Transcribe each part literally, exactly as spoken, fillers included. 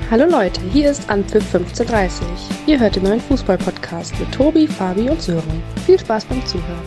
Hallo Leute, hier ist Anpfiff fünfzehn Uhr dreißig. Ihr hört den neuen Fußball-Podcast mit Tobi, Fabi und Sören. Viel Spaß beim Zuhören.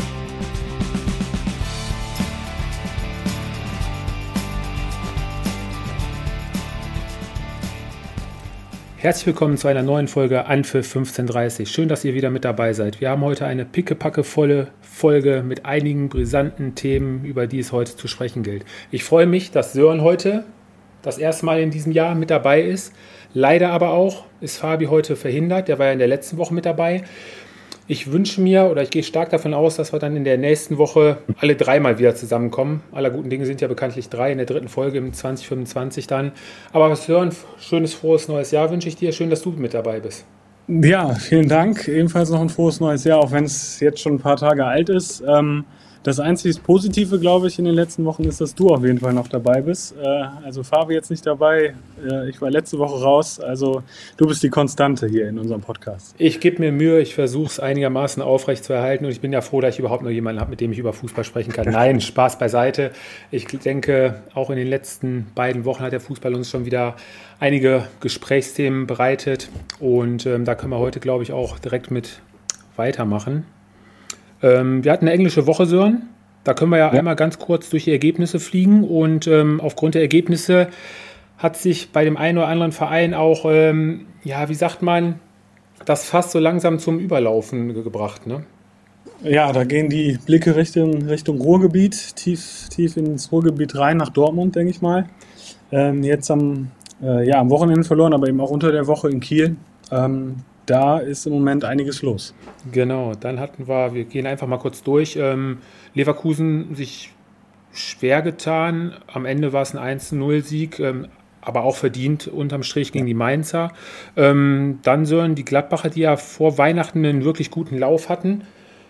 Herzlich willkommen zu einer neuen Folge Anpfiff fünfzehn Uhr dreißig. Schön, dass ihr wieder mit dabei seid. Wir haben heute eine pickepackevolle Folge mit einigen brisanten Themen, über die es heute zu sprechen gilt. Ich freue mich, dass Sören heute das erste Mal in diesem Jahr mit dabei ist. Leider aber auch ist Fabi heute verhindert. Der war ja in der letzten Woche mit dabei. Ich wünsche mir oder ich gehe stark davon aus, dass wir dann in der nächsten Woche alle dreimal wieder zusammenkommen. Aller guten Dinge sind ja bekanntlich drei, in der dritten Folge im zwanzig fünfundzwanzig dann. Aber was hören, schönes, frohes neues Jahr wünsche ich dir. Schön, dass du mit dabei bist. Ja, vielen Dank. Ebenfalls noch ein frohes neues Jahr, auch wenn es jetzt schon ein paar Tage alt ist. Ähm, Das einzig Positive, glaube ich, in den letzten Wochen ist, dass du auf jeden Fall noch dabei bist. Also Fabi jetzt nicht dabei, ich war letzte Woche raus, also du bist die Konstante hier in unserem Podcast. Ich gebe mir Mühe, ich versuche es einigermaßen aufrecht zu erhalten und ich bin ja froh, dass ich überhaupt noch jemanden habe, mit dem ich über Fußball sprechen kann. Nein, Spaß beiseite. Ich denke, auch in den letzten beiden Wochen hat der Fußball uns schon wieder einige Gesprächsthemen bereitet und ähm, da können wir heute, glaube ich, auch direkt mit weitermachen. Ähm, wir hatten eine englische Woche, Sören. Da können wir ja, ja. einmal ganz kurz durch die Ergebnisse fliegen. Und ähm, aufgrund der Ergebnisse hat sich bei dem einen oder anderen Verein auch, ähm, ja, wie sagt man, das Fass so langsam zum Überlaufen ge- gebracht, ne? Ja, da gehen die Blicke Richtung, Richtung Ruhrgebiet, tief, tief ins Ruhrgebiet rein, nach Dortmund, denke ich mal. Ähm, jetzt am, äh, ja, am Wochenende verloren, aber eben auch unter der Woche in Kiel. Ähm, Da ist im Moment einiges los. Genau, dann hatten wir, wir gehen einfach mal kurz durch, ähm, Leverkusen sich schwer getan, am Ende war es ein eins zu null Sieg, ähm, aber auch verdient unterm Strich gegen die Mainzer. Ähm, dann Sören, die Gladbacher, die ja vor Weihnachten einen wirklich guten Lauf hatten.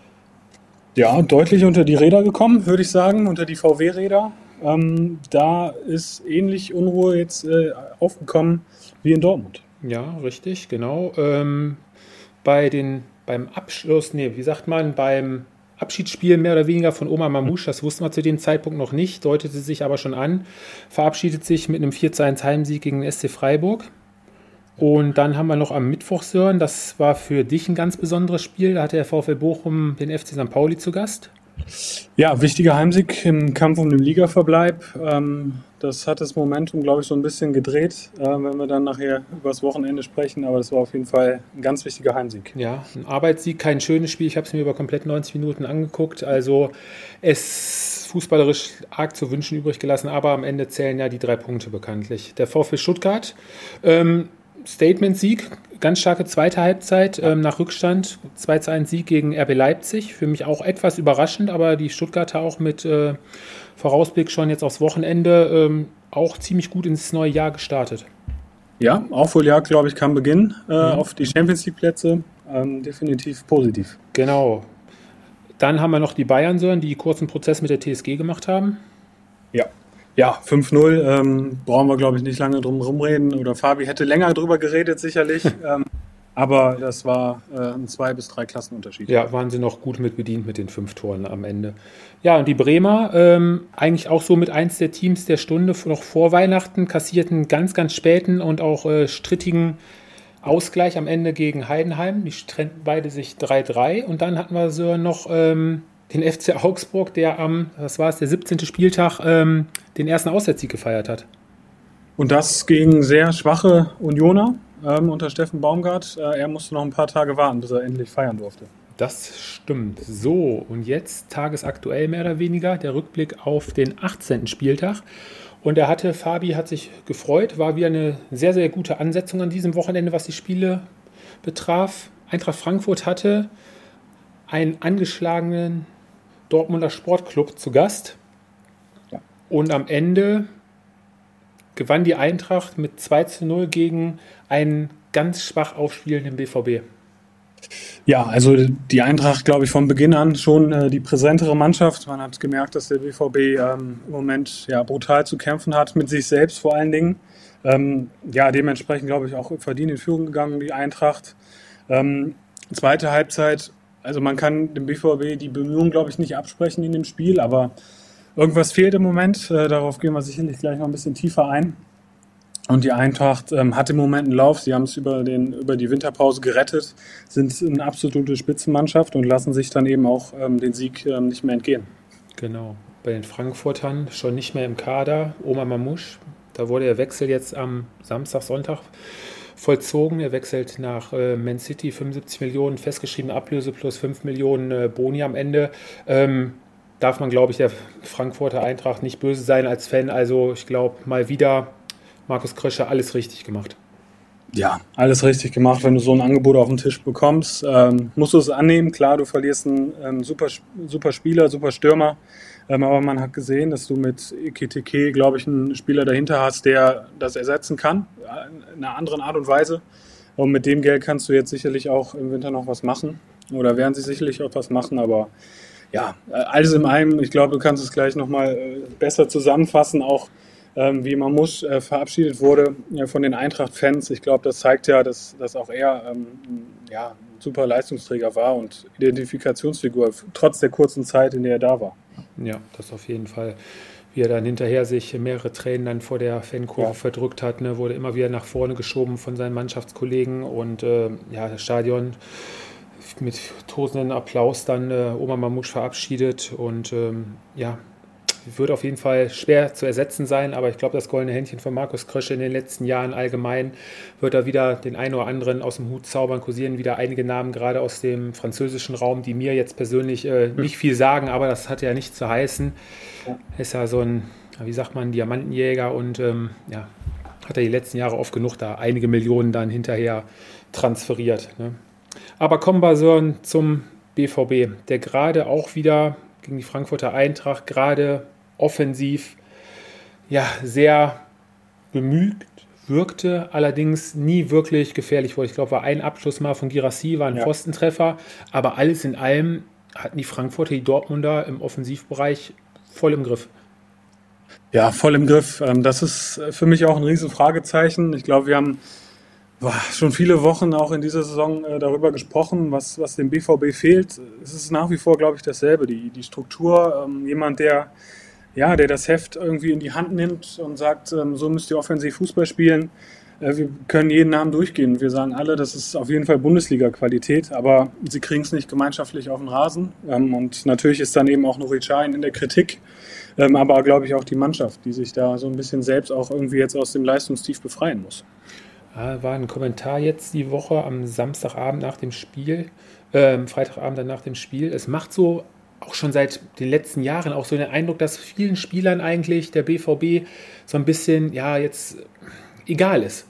Ja, deutlich unter die Räder gekommen, würde ich sagen, unter die V W-Räder. Ähm, da ist ähnlich Unruhe jetzt äh, aufgekommen wie in Dortmund. Ja, richtig, genau. Ähm, bei den, beim Abschluss, nee, wie sagt man, beim Abschiedsspiel mehr oder weniger von Omar Mamouche, das wussten wir zu dem Zeitpunkt noch nicht, deutete sich aber schon an, verabschiedet sich mit einem vier zu eins Heimsieg gegen den S C Freiburg. Und dann haben wir noch am Mittwoch, Sören, das war für dich ein ganz besonderes Spiel, da hatte der VfL Bochum den F C Sankt Pauli zu Gast. Ja, wichtiger Heimsieg im Kampf um den Ligaverbleib. Ähm, das hat das Momentum, glaube ich, so ein bisschen gedreht, äh, wenn wir dann nachher über das Wochenende sprechen. Aber das war auf jeden Fall ein ganz wichtiger Heimsieg. Ja, ein Arbeitssieg, kein schönes Spiel. Ich habe es mir über komplett neunzig Minuten angeguckt. Also es fußballerisch arg zu wünschen übrig gelassen. Aber am Ende zählen ja die drei Punkte bekanntlich. Der VfL Stuttgart, ähm, Statement-Sieg, ganz starke zweite Halbzeit ähm, nach Rückstand, zwei zu eins Sieg gegen R B Leipzig, für mich auch etwas überraschend, aber die Stuttgarter auch mit äh, Vorausblick schon jetzt aufs Wochenende ähm, auch ziemlich gut ins neue Jahr gestartet. Ja, Aufholjagd, glaube ich, kann beginnen äh, mhm. auf die Champions-League-Plätze, ähm, definitiv positiv. Genau. Dann haben wir noch die Bayern, Sören, die kurzen Prozess mit der T S G gemacht haben. Ja. Ja, fünf null, ähm, brauchen wir, glaube ich, nicht lange drum rumreden. Oder Fabi hätte länger drüber geredet, sicherlich. ähm, aber das war äh, ein zwei bis drei Klassenunterschied. Ja, waren sie noch gut mit bedient mit den fünf Toren am Ende. Ja, und die Bremer, ähm, eigentlich auch so mit eins der Teams der Stunde, noch vor Weihnachten, kassierten ganz, ganz späten und auch äh, strittigen Ausgleich am Ende gegen Heidenheim. Die trennten beide sich drei drei. Und dann hatten wir so noch ähm, den F C Augsburg, der am, was war es, der siebzehnten Spieltag ähm, den ersten Auswärtssieg gefeiert hat. Und das gegen sehr schwache Unioner ähm, unter Steffen Baumgart. Äh, er musste noch ein paar Tage warten, bis er endlich feiern durfte. Das stimmt. So, und jetzt tagesaktuell mehr oder weniger der Rückblick auf den achtzehnten Spieltag. Und er hatte, Fabi hat sich gefreut, war wieder eine sehr, sehr gute Ansetzung an diesem Wochenende, was die Spiele betraf. Eintracht Frankfurt hatte einen angeschlagenen Dortmunder Sportclub zu Gast. Ja. Und am Ende gewann die Eintracht mit zwei zu null gegen einen ganz schwach aufspielenden B V B. Ja, also die Eintracht, glaube ich, von Beginn an schon äh, die präsentere Mannschaft. Man hat gemerkt, dass der B V B ähm, im Moment ja brutal zu kämpfen hat, mit sich selbst vor allen Dingen. Ähm, ja, dementsprechend, glaube ich, auch verdient in Führung gegangen, die Eintracht. Ähm, zweite Halbzeit, also man kann dem B V B die Bemühungen, glaube ich, nicht absprechen in dem Spiel, aber irgendwas fehlt im Moment. Äh, darauf gehen wir sicherlich gleich noch ein bisschen tiefer ein. Und die Eintracht ähm, hat im Moment einen Lauf. Sie haben es über, den, über die Winterpause gerettet, sind eine absolute Spitzenmannschaft und lassen sich dann eben auch ähm, den Sieg ähm, nicht mehr entgehen. Genau. Bei den Frankfurtern schon nicht mehr im Kader. Omar Mamouche, da wurde der Wechsel jetzt am Samstag, Sonntag vollzogen. Er wechselt nach äh, Man City, fünfundsiebzig Millionen, festgeschriebene Ablöse plus fünf Millionen äh, Boni am Ende. Ähm, darf man, glaube ich, der Frankfurter Eintracht nicht böse sein als Fan. Also ich glaube, mal wieder Markus Krösche alles richtig gemacht. Ja, alles richtig gemacht. Wenn du so ein Angebot auf den Tisch bekommst, ähm, musst du es annehmen. Klar, du verlierst einen ähm, super, super Spieler, super Stürmer. Ähm, aber man hat gesehen, dass du mit Ekitike, glaube ich, einen Spieler dahinter hast, der das ersetzen kann, in einer anderen Art und Weise. Und mit dem Geld kannst du jetzt sicherlich auch im Winter noch was machen. Oder werden sie sicherlich auch was machen. Aber ja, alles in allem, ich glaube, du kannst es gleich nochmal besser zusammenfassen, auch ähm, wie Mamouche äh, verabschiedet wurde ja, von den Eintracht-Fans. Ich glaube, das zeigt ja, dass, dass auch er ähm, ja, ein super Leistungsträger war und Identifikationsfigur, trotz der kurzen Zeit, in der er da war. Ja, das auf jeden Fall. Wie er dann hinterher sich mehrere Tränen dann vor der Fankurve ja. verdrückt hat, ne, wurde immer wieder nach vorne geschoben von seinen Mannschaftskollegen und äh, ja, das Stadion mit tosenden Applaus dann äh, Omar Mamouche verabschiedet und ähm, ja, wird auf jeden Fall schwer zu ersetzen sein, aber ich glaube, das goldene Händchen von Markus Krösche in den letzten Jahren allgemein wird er wieder den einen oder anderen aus dem Hut zaubern, kursieren wieder einige Namen, gerade aus dem französischen Raum, die mir jetzt persönlich äh, nicht viel sagen, aber das hat ja nichts zu heißen. Ja. Ist ja so ein, wie sagt man, Diamantenjäger und ähm, ja, hat er die letzten Jahre oft genug da einige Millionen dann hinterher transferiert. Ne? Aber kommen wir so zum B V B, der gerade auch wieder gegen die Frankfurter Eintracht gerade offensiv ja, sehr bemüht wirkte, allerdings nie wirklich gefährlich wurde. Ich glaube, war ein Abschluss mal von Guirassy, war ein ja. Pfostentreffer, aber alles in allem hatten die Frankfurter, die Dortmunder im Offensivbereich voll im Griff. Ja, voll im Griff. Das ist für mich auch ein riesen Fragezeichen. Ich glaube, wir haben Boah, schon viele Wochen auch in dieser Saison äh, darüber gesprochen, was, was dem B V B fehlt. Es ist nach wie vor, glaube ich, dasselbe. Die, die Struktur, ähm, jemand, der, ja, der das Heft irgendwie in die Hand nimmt und sagt, ähm, so müsst ihr offensiv Fußball spielen. Äh, wir können jeden Namen durchgehen. Wir sagen alle, das ist auf jeden Fall Bundesliga-Qualität, aber sie kriegen es nicht gemeinschaftlich auf den Rasen. Ähm, und natürlich ist dann eben auch Nuri Sahin in der Kritik, ähm, aber glaube ich auch die Mannschaft, die sich da so ein bisschen selbst auch irgendwie jetzt aus dem Leistungstief befreien muss. War ein Kommentar jetzt die Woche am Samstagabend nach dem Spiel, äh, Freitagabend dann nach dem Spiel. Es macht so auch schon seit den letzten Jahren auch so den Eindruck, dass vielen Spielern eigentlich der B V B so ein bisschen, ja, jetzt egal ist.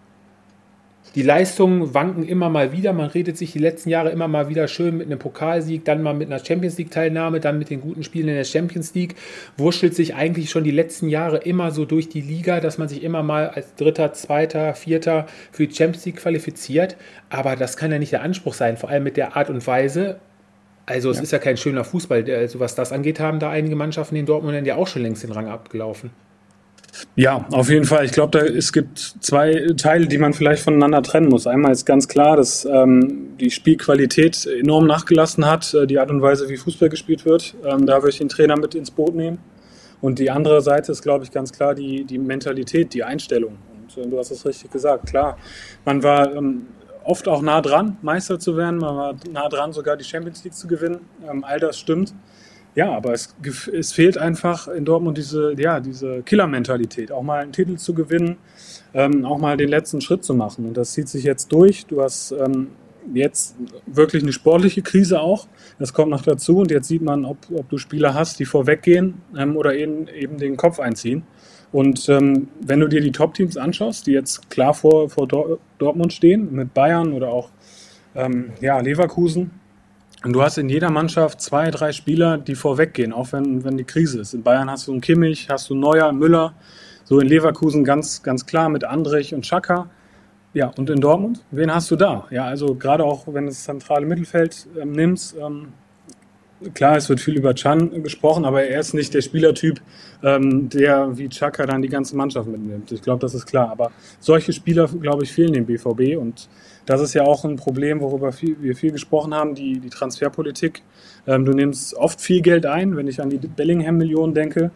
Die Leistungen wanken immer mal wieder. Man redet sich die letzten Jahre immer mal wieder schön mit einem Pokalsieg, dann mal mit einer Champions-League-Teilnahme, dann mit den guten Spielen in der Champions League. Wurschtelt sich eigentlich schon die letzten Jahre immer so durch die Liga, dass man sich immer mal als Dritter, Zweiter, Vierter für die Champions League qualifiziert. Aber das kann ja nicht der Anspruch sein, vor allem mit der Art und Weise. Also es ja. ist ja kein schöner Fußball. Also was das angeht, haben da einige Mannschaften in Dortmund ja auch schon längst den Rang abgelaufen. Ja, auf jeden Fall. Ich glaube, es gibt zwei Teile, die man vielleicht voneinander trennen muss. Einmal ist ganz klar, dass ähm, die Spielqualität enorm nachgelassen hat, äh, die Art und Weise, wie Fußball gespielt wird. Ähm, da würde ich den Trainer mit ins Boot nehmen. Und die andere Seite ist, glaube ich, ganz klar die, die Mentalität, die Einstellung. Und äh, du hast es richtig gesagt, klar. Man war ähm, oft auch nah dran, Meister zu werden. Man war nah dran, sogar die Champions League zu gewinnen. Ähm, all das stimmt. Ja, aber es, es fehlt einfach in Dortmund diese, ja, diese Killer-Mentalität, auch mal einen Titel zu gewinnen, ähm, auch mal den letzten Schritt zu machen. Und das zieht sich jetzt durch. Du hast ähm, jetzt wirklich eine sportliche Krise auch. Das kommt noch dazu. Und jetzt sieht man, ob, ob du Spieler hast, die vorweggehen ähm, oder eben, eben den Kopf einziehen. Und ähm, wenn du dir die Top-Teams anschaust, die jetzt klar vor, vor Dor- Dortmund stehen, mit Bayern oder auch ähm, ja, Leverkusen, und du hast in jeder Mannschaft zwei, drei Spieler, die vorweggehen, auch wenn, wenn die Krise ist. In Bayern hast du einen Kimmich, hast du Neuer, Müller. So in Leverkusen ganz, ganz klar mit Andrich und Xhaka. Ja, und in Dortmund, wen hast du da? Ja, also gerade auch, wenn du das zentrale Mittelfeld ähm, nimmst, ähm, klar, es wird viel über Can gesprochen, aber er ist nicht der Spielertyp, ähm, der wie Xhaka dann die ganze Mannschaft mitnimmt. Ich glaube, das ist klar. Aber solche Spieler, glaube ich, fehlen dem B V B. Und das ist ja auch ein Problem, worüber viel, wir viel gesprochen haben, die, die Transferpolitik. Ähm, du nimmst oft viel Geld ein, wenn ich an die Bellingham-Millionen denke.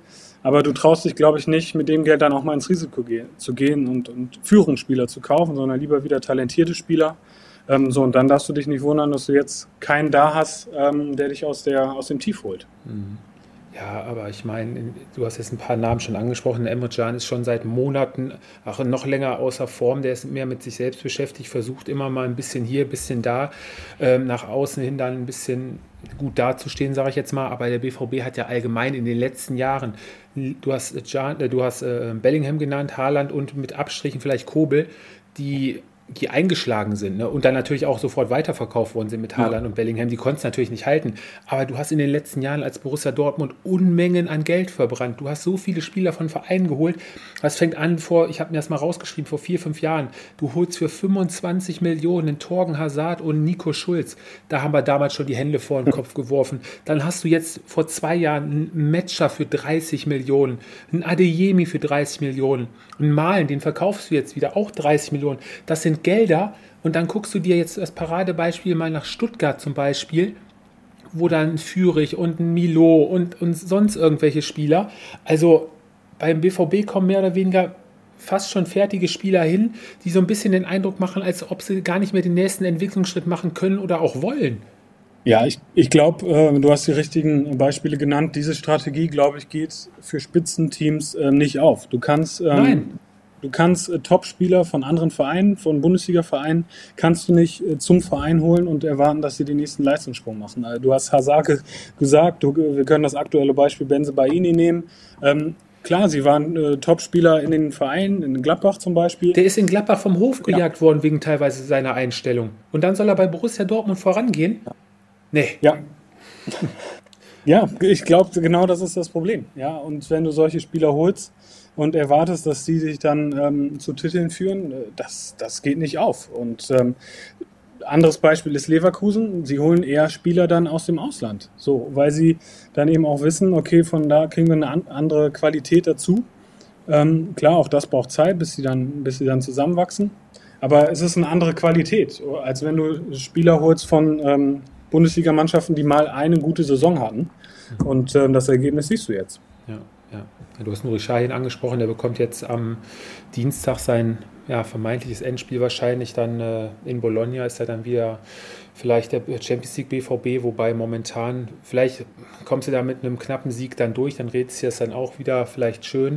aber du traust dich, glaube ich, nicht, mit dem Geld dann auch mal ins Risiko ge- zu gehen und, und Führungsspieler zu kaufen, sondern lieber wieder talentierte Spieler. Ähm, so, und dann darfst du dich nicht wundern, dass du jetzt keinen da hast, ähm, der dich aus, der, aus dem Tief holt. Mhm. Ja, aber ich meine, du hast jetzt ein paar Namen schon angesprochen. Emre Can ist schon seit Monaten, auch noch länger außer Form. Der ist mehr mit sich selbst beschäftigt, versucht immer mal ein bisschen hier, ein bisschen da, ähm, nach außen hin dann ein bisschen gut dazustehen, sage ich jetzt mal. Aber der B V B hat ja allgemein in den letzten Jahren, du hast, Can, äh, du hast äh, Bellingham genannt, Haaland und mit Abstrichen vielleicht Kobel, die die eingeschlagen sind, ne? Und dann natürlich auch sofort weiterverkauft worden sind mit Haaland ja. und Bellingham. Die konnten es natürlich nicht halten. Aber du hast in den letzten Jahren als Borussia Dortmund Unmengen an Geld verbrannt. Du hast so viele Spieler von Vereinen geholt. Das fängt an vor, ich habe mir das mal rausgeschrieben, vor vier, fünf Jahren. Du holst für fünfundzwanzig Millionen Torgen Hazard und Nico Schulz. Da haben wir damals schon die Hände vor den Kopf geworfen. Dann hast du jetzt vor zwei Jahren einen Metscher für dreißig Millionen, einen Adeyemi für dreißig Millionen, einen Malen, den verkaufst du jetzt wieder, auch dreißig Millionen. Das sind Gelder, und dann guckst du dir jetzt das Paradebeispiel mal nach Stuttgart zum Beispiel, wo dann Führig und ein Milo und, und sonst irgendwelche Spieler, also beim B V B kommen mehr oder weniger fast schon fertige Spieler hin, die so ein bisschen den Eindruck machen, als ob sie gar nicht mehr den nächsten Entwicklungsschritt machen können oder auch wollen. Ja, ich, ich glaube, äh, du hast die richtigen Beispiele genannt. Diese Strategie, glaube ich, geht für Spitzenteams äh, nicht auf. Du kannst... Ähm, Nein. Du kannst äh, Top-Spieler von anderen Vereinen, von Bundesliga-Vereinen, kannst du nicht äh, zum Verein holen und erwarten, dass sie den nächsten Leistungssprung machen. Also, du hast Hazard ge- gesagt, du, wir können das aktuelle Beispiel Bensebaini nehmen. Ähm, klar, sie waren äh, Top-Spieler in den Vereinen, in Gladbach zum Beispiel. Der ist in Gladbach vom Hof gejagt ja. worden, wegen teilweise seiner Einstellung. Und dann soll er bei Borussia Dortmund vorangehen? Nee. Ja. Ja, ich glaube, genau das ist das Problem. Ja, und wenn du solche Spieler holst und erwartest, dass die sich dann ähm, zu Titeln führen, das, das geht nicht auf. Und ähm, anderes Beispiel ist Leverkusen. Sie holen eher Spieler dann aus dem Ausland, so, weil sie dann eben auch wissen, okay, von da kriegen wir eine an, andere Qualität dazu. Ähm, klar, auch das braucht Zeit, bis sie dann, bis sie dann zusammenwachsen. Aber es ist eine andere Qualität, als wenn du Spieler holst von ähm, Bundesligamannschaften, die mal eine gute Saison hatten. Und ähm, das Ergebnis siehst du jetzt. Ja, ja. Du hast Nuri Sahin angesprochen, der bekommt jetzt am Dienstag sein ja, vermeintliches Endspiel wahrscheinlich dann äh, in Bologna, ist er dann wieder vielleicht der Champions League B V B, wobei momentan, vielleicht kommst du da mit einem knappen Sieg dann durch, dann redest du das dann auch wieder vielleicht schön.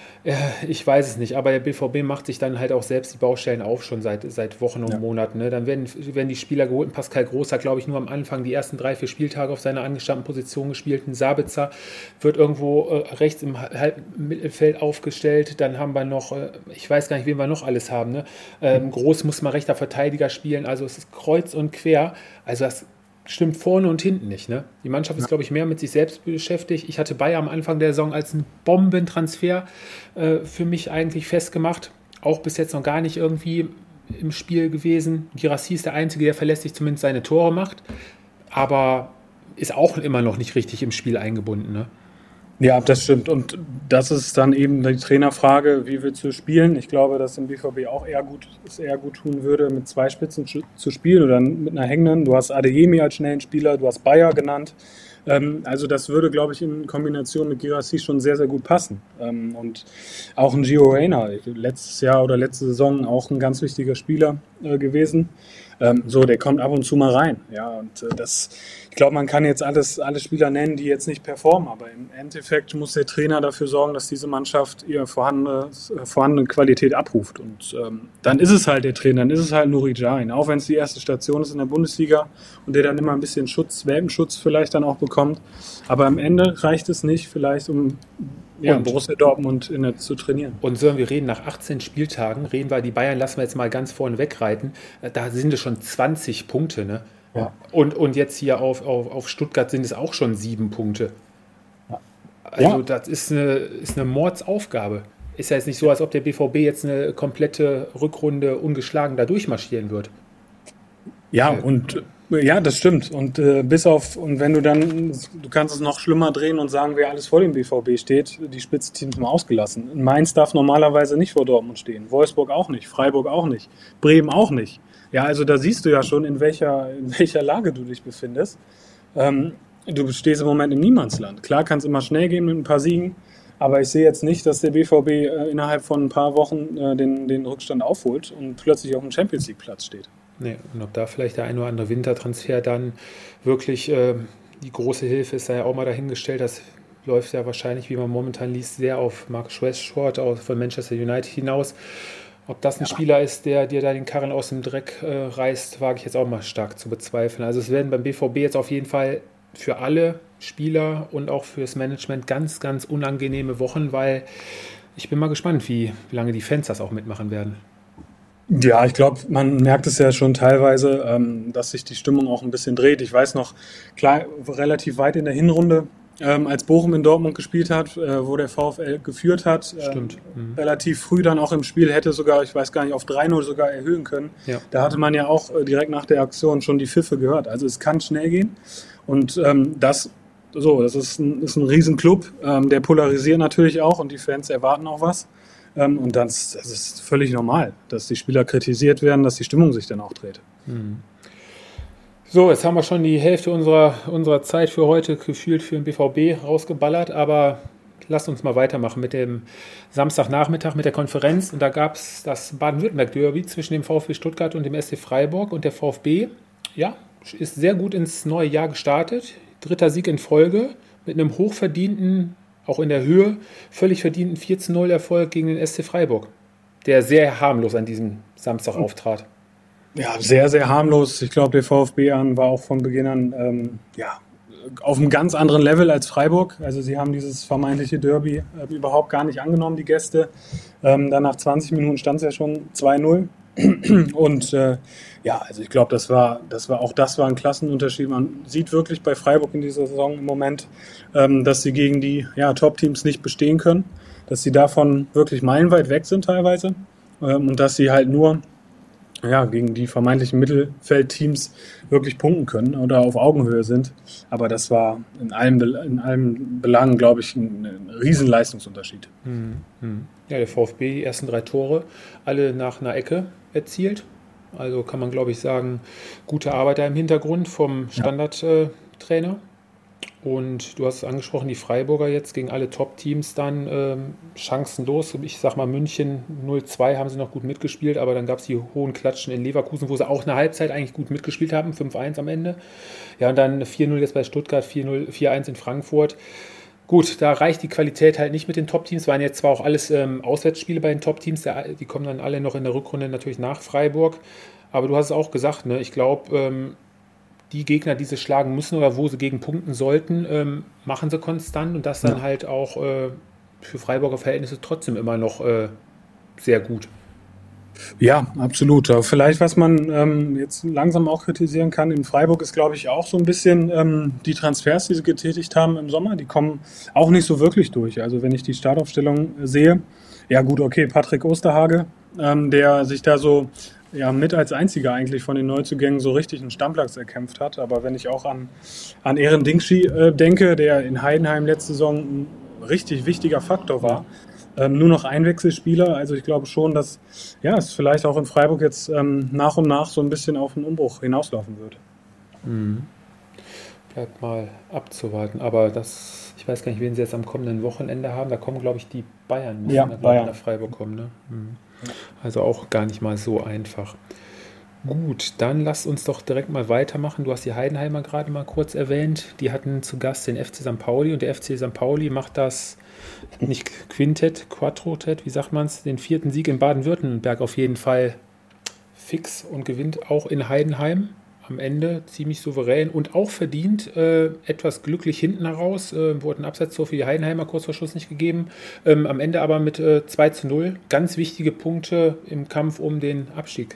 Ich weiß es nicht, aber der B V B macht sich dann halt auch selbst die Baustellen auf, schon seit, seit Wochen und ja. Monaten. Ne? Dann werden, werden die Spieler geholt. Pascal Groß hat, glaube ich, nur am Anfang die ersten drei, vier Spieltage auf seiner angestammten Position gespielt. Ein Sabitzer wird irgendwo äh, rechts im Mittelfeld aufgestellt. Dann haben wir noch, äh, ich weiß gar nicht, wen wir noch alles haben. Ne? Ähm, Groß muss mal rechter Verteidiger spielen. Also es ist kreuz und quer. Also das stimmt vorne und hinten nicht. Ne? Die Mannschaft ist, glaube ich, mehr mit sich selbst beschäftigt. Ich hatte Bayer am Anfang der Saison als einen Bombentransfer äh, für mich eigentlich festgemacht. Auch bis jetzt noch gar nicht irgendwie im Spiel gewesen. Guirassy ist der Einzige, der verlässlich zumindest seine Tore macht. Aber ist auch immer noch nicht richtig im Spiel eingebunden. Ne? Ja, das stimmt. Und das ist dann eben die Trainerfrage, wie willst du spielen? Ich glaube, dass im B V B auch eher gut, es eher gut tun würde, mit zwei Spitzen zu spielen oder mit einer hängenden. Du hast Adeyemi als schnellen Spieler, du hast Bayer genannt. Ähm, also das würde, glaube ich, in Kombination mit Guirassy schon sehr, sehr gut passen. Ähm, und auch ein Gio Reyna, letztes Jahr oder letzte Saison auch ein ganz wichtiger Spieler äh, gewesen. Ähm, so, der kommt ab und zu mal rein. Ja, und äh, das, ich glaube, man kann jetzt alles, alle Spieler nennen, die jetzt nicht performen, aber im Endeffekt muss der Trainer dafür sorgen, dass diese Mannschaft ihre vorhandene, vorhandene Qualität abruft. Und ähm, dann ist es halt der Trainer, dann ist es halt Nuri Sahin, auch wenn es die erste Station ist in der Bundesliga und der dann immer ein bisschen Schutz, Welpenschutz vielleicht dann auch bekommt. Aber am Ende reicht es nicht, vielleicht um ja, Borussia Dortmund in der, zu trainieren. Und so, wir reden nach achtzehn Spieltagen, reden wir, die Bayern lassen wir jetzt mal ganz vorne wegreiten, da sind es schon zwanzig Punkte, ne? Ja. Und, und jetzt hier auf, auf, auf Stuttgart sind es auch schon sieben Punkte. Ja. Also ja. Das ist eine, ist eine Mordsaufgabe. Ist ja jetzt nicht so, als ob der B V B jetzt eine komplette Rückrunde ungeschlagen da durchmarschieren wird. Ja, und ja, das stimmt. Und äh, bis auf, und wenn du dann, du kannst es noch schlimmer drehen und sagen, wer alles vor dem B V B steht, die Spitzenteams mal ausgelassen. Mainz darf normalerweise nicht vor Dortmund stehen, Wolfsburg auch nicht, Freiburg auch nicht, Bremen auch nicht. Ja, also da siehst du ja schon, in welcher, in welcher Lage du dich befindest. Ähm, du stehst im Moment im Niemandsland. Klar kann es immer schnell gehen mit ein paar Siegen, Aber ich sehe jetzt nicht, dass der B V B äh, innerhalb von ein paar Wochen äh, den, den Rückstand aufholt und plötzlich auf dem Champions-League-Platz steht. Nee, und ob da vielleicht der ein oder andere Wintertransfer dann wirklich äh, die große Hilfe ist, sei ja auch mal dahingestellt. Das läuft ja wahrscheinlich, wie man momentan liest, sehr auf Marcus Rashford von Manchester United hinaus. Ob das ein ja. Spieler ist, der dir da den Karren aus dem Dreck äh, reißt, wage ich jetzt auch mal stark zu bezweifeln. Also es werden beim B V B jetzt auf jeden Fall für alle Spieler und auch fürs Management ganz, ganz unangenehme Wochen, weil ich bin mal gespannt, wie, wie lange die Fans das auch mitmachen werden. Ja, ich glaube, man merkt es ja schon teilweise, ähm, dass sich die Stimmung auch ein bisschen dreht. Ich weiß noch, klar, relativ weit in der Hinrunde, ähm, als Bochum in Dortmund gespielt hat, äh, wo der VfL geführt hat, äh, Stimmt. Mhm. relativ früh dann auch im Spiel hätte sogar, ich weiß gar nicht, auf drei null sogar erhöhen können. Ja. Da hatte man ja auch äh, direkt nach der Aktion schon die Pfiffe gehört. Also es kann schnell gehen und ähm, das so, das ist ein, ist ein Riesenclub, ähm, der polarisiert natürlich auch und die Fans erwarten auch was. Ähm, und dann das ist völlig normal, dass die Spieler kritisiert werden, dass die Stimmung sich dann auch dreht. Mhm. So, jetzt haben wir schon die Hälfte unserer, unserer Zeit für heute gefühlt für den B V B rausgeballert, aber lasst uns mal weitermachen mit dem Samstagnachmittag, mit der Konferenz. Und da gab es das Baden-Württemberg-Derby zwischen dem VfB Stuttgart und dem S C Freiburg. Und der VfB, ja, ist sehr gut ins neue Jahr gestartet. Dritter Sieg in Folge mit einem hochverdienten, auch in der Höhe, völlig verdienten vier zu null Erfolg gegen den S C Freiburg, der sehr harmlos an diesem Samstag auftrat. Ja, sehr, sehr harmlos. Ich glaube, der VfB an war auch von Beginn an ähm, ja, auf einem ganz anderen Level als Freiburg. Also sie haben dieses vermeintliche Derby äh, überhaupt gar nicht angenommen, die Gäste. Ähm, dann nach zwanzig Minuten stand es ja schon zwei null. Und äh, ja, also ich glaube, das war, das war auch das war ein Klassenunterschied. Man sieht wirklich bei Freiburg in dieser Saison im Moment, ähm, dass sie gegen die ja, Top-Teams nicht bestehen können, dass sie davon wirklich meilenweit weg sind teilweise ähm, und dass sie halt nur ja, gegen die vermeintlichen Mittelfeldteams wirklich punkten können oder auf Augenhöhe sind. Aber das war in allen, in allen Belangen, glaube ich, ein, ein Riesenleistungsunterschied. Mhm. Ja, der VfB, die ersten drei Tore, alle nach einer Ecke erzielt. Also kann man, glaube ich, sagen, gute Arbeit da im Hintergrund vom Standardtrainer. Und du hast es angesprochen, die Freiburger jetzt gegen alle Top-Teams dann ähm, chancenlos. Ich sag mal, München null zwei haben sie noch gut mitgespielt, aber dann gab es die hohen Klatschen in Leverkusen, wo sie auch eine Halbzeit eigentlich gut mitgespielt haben, fünf eins am Ende. Ja, und dann vier null jetzt bei Stuttgart, vier null, vier eins in Frankfurt. Gut, da reicht die Qualität halt nicht mit den Top-Teams. Waren jetzt zwar auch alles ähm, Auswärtsspiele bei den Top-Teams, die kommen dann alle noch in der Rückrunde natürlich nach Freiburg. Aber du hast es auch gesagt, ne? Ich glaube, ähm, die Gegner, die sie schlagen müssen oder wo sie gegen punkten sollten, ähm, machen sie konstant und das dann ja. halt auch äh, für Freiburger Verhältnisse trotzdem immer noch äh, sehr gut. Ja, absolut. Vielleicht, was man ähm, jetzt langsam auch kritisieren kann, in Freiburg ist, glaube ich, auch so ein bisschen ähm, die Transfers, die sie getätigt haben im Sommer, die kommen auch nicht so wirklich durch. Also wenn ich die Startaufstellung sehe, ja gut, okay, Patrick Osterhage, ähm, der sich da so ja, mit als einziger eigentlich von den Neuzugängen so richtig einen Stammplatz erkämpft hat. Aber wenn ich auch an, an Eren Dingschi äh, denke, der in Heidenheim letzte Saison ein richtig wichtiger Faktor war, ähm, nur noch Einwechselspieler. Also ich glaube schon, dass ja, es vielleicht auch in Freiburg jetzt ähm, nach und nach so ein bisschen auf einen Umbruch hinauslaufen wird. Mhm. Bleibt mal abzuwarten. Aber das, ich weiß gar nicht, wen sie jetzt am kommenden Wochenende haben. Da kommen, glaube ich, die Bayern. Ja, Bayern. Nach Freiburg kommen, ne? Mhm. Also auch gar nicht mal so einfach. Gut, dann lass uns doch direkt mal weitermachen. Du hast die Heidenheimer gerade mal kurz erwähnt. Die hatten zu Gast den F C Sankt Pauli und der F C Sankt Pauli macht das nicht Quintett, Quattrotet, wie sagt man es, den vierten Sieg in Baden-Württemberg auf jeden Fall fix und gewinnt auch in Heidenheim. Am Ende ziemlich souverän und auch verdient, äh, etwas glücklich hinten heraus, äh, wurde ein Abseitstor für die Heidenheimer kurz vor Schluss nicht gegeben, ähm, am Ende aber mit äh, zwei zu null, ganz wichtige Punkte im Kampf um den Abstieg.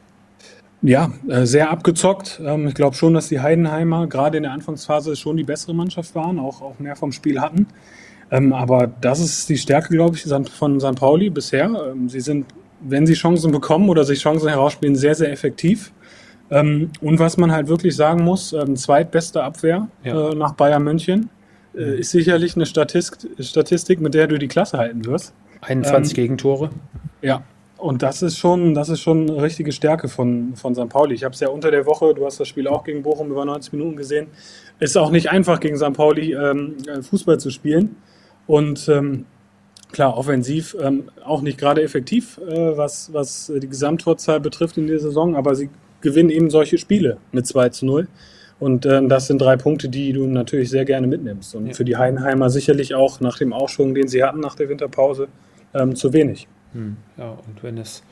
Ja, äh, sehr abgezockt. Ähm, ich glaube schon, dass die Heidenheimer gerade in der Anfangsphase schon die bessere Mannschaft waren, auch, auch mehr vom Spiel hatten. Ähm, aber das ist die Stärke, glaube ich, von Sankt Pauli bisher. Ähm, sie sind, wenn sie Chancen bekommen oder sich Chancen herausspielen, sehr, sehr effektiv. Ähm, und was man halt wirklich sagen muss, ähm, zweitbeste Abwehr ja. äh, nach Bayern München, äh, ist sicherlich eine Statistik, Statistik, mit der du die Klasse halten wirst. einundzwanzig ähm, Gegentore. Ja, und das ist schon, das ist schon eine richtige Stärke von, von Sankt Pauli. Ich habe es ja unter der Woche, du hast das Spiel auch gegen Bochum über neunzig Minuten gesehen, ist auch nicht einfach gegen Sankt Pauli ähm, Fußball zu spielen. Und ähm, klar, offensiv ähm, auch nicht gerade effektiv, äh, was, was die Gesamttorzahl betrifft in der Saison, aber sie gewinnen eben solche Spiele mit zwei zu null. Und ähm, das sind drei Punkte, die du natürlich sehr gerne mitnimmst. Und ja. für die Heidenheimer sicherlich auch nach dem Aufschwung, den sie hatten nach der Winterpause, ähm, zu wenig. Hm, ja, und wenn es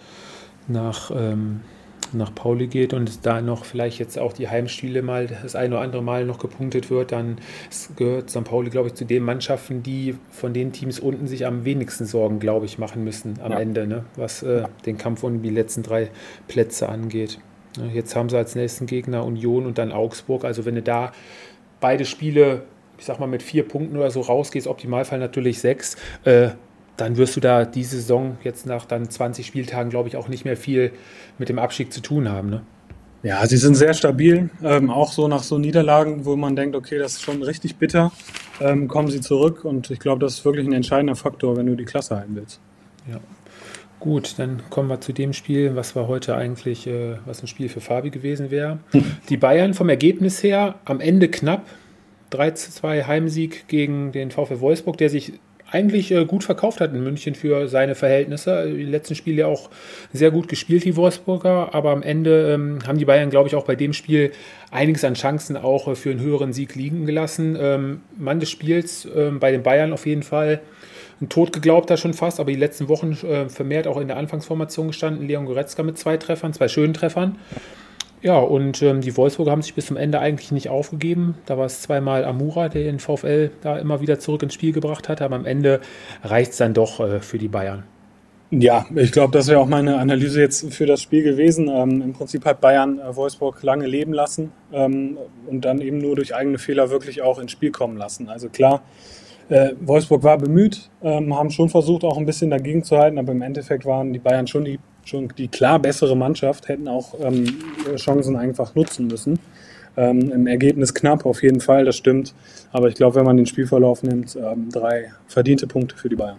nach, ähm, nach Pauli geht und da noch vielleicht jetzt auch die Heimspiele mal das ein oder andere Mal noch gepunktet wird, dann gehört Sankt Pauli, glaube ich, zu den Mannschaften, die von den Teams unten sich am wenigsten Sorgen, glaube ich, machen müssen am ja. Ende, ne? was äh, ja. den Kampf um die letzten drei Plätze angeht. Jetzt haben sie als nächsten Gegner Union und dann Augsburg. Also wenn du da beide Spiele, ich sag mal, mit vier Punkten oder so rausgehst, Optimalfall natürlich sechs, äh, dann wirst du da diese Saison jetzt nach dann zwanzig Spieltagen, glaube ich, auch nicht mehr viel mit dem Abstieg zu tun haben. Ne? Ja, sie sind sehr stabil. Ähm, auch so nach so Niederlagen, wo man denkt, okay, das ist schon richtig bitter, ähm, kommen sie zurück. Und ich glaube, das ist wirklich ein entscheidender Faktor, wenn du die Klasse halten willst. Ja. Gut, dann kommen wir zu dem Spiel, was war heute eigentlich, äh, was ein Spiel für Fabi gewesen wäre. Hm. Die Bayern vom Ergebnis her am Ende knapp. drei zu zwei Heimsieg gegen den VfL Wolfsburg, der sich eigentlich äh, gut verkauft hat in München für seine Verhältnisse. Die letzten Spiele auch sehr gut gespielt, die Wolfsburger. Aber am Ende ähm, haben die Bayern, glaube ich, auch bei dem Spiel einiges an Chancen auch äh, für einen höheren Sieg liegen gelassen. Ähm, Mann des Spiels äh, bei den Bayern auf jeden Fall. Ein Tod geglaubt da schon fast, aber die letzten Wochen äh, vermehrt auch in der Anfangsformation gestanden. Leon Goretzka mit zwei Treffern, zwei schönen Treffern. Ja, und ähm, die Wolfsburger haben sich bis zum Ende eigentlich nicht aufgegeben. Da war es zweimal Amura, der den VfL da immer wieder zurück ins Spiel gebracht hat. Aber am Ende reicht es dann doch äh, für die Bayern. Ja, ich glaube, das wäre auch meine Analyse jetzt für das Spiel gewesen. Ähm, Im Prinzip hat Bayern äh, Wolfsburg lange leben lassen ähm, und dann eben nur durch eigene Fehler wirklich auch ins Spiel kommen lassen. Also klar, Äh, Wolfsburg war bemüht, ähm, haben schon versucht, auch ein bisschen dagegen zu halten, aber im Endeffekt waren die Bayern schon die, schon die klar bessere Mannschaft, hätten auch ähm, ihre Chancen einfach nutzen müssen. Ähm, im Ergebnis knapp, auf jeden Fall, das stimmt. Aber ich glaube, wenn man den Spielverlauf nimmt, ähm, drei verdiente Punkte für die Bayern.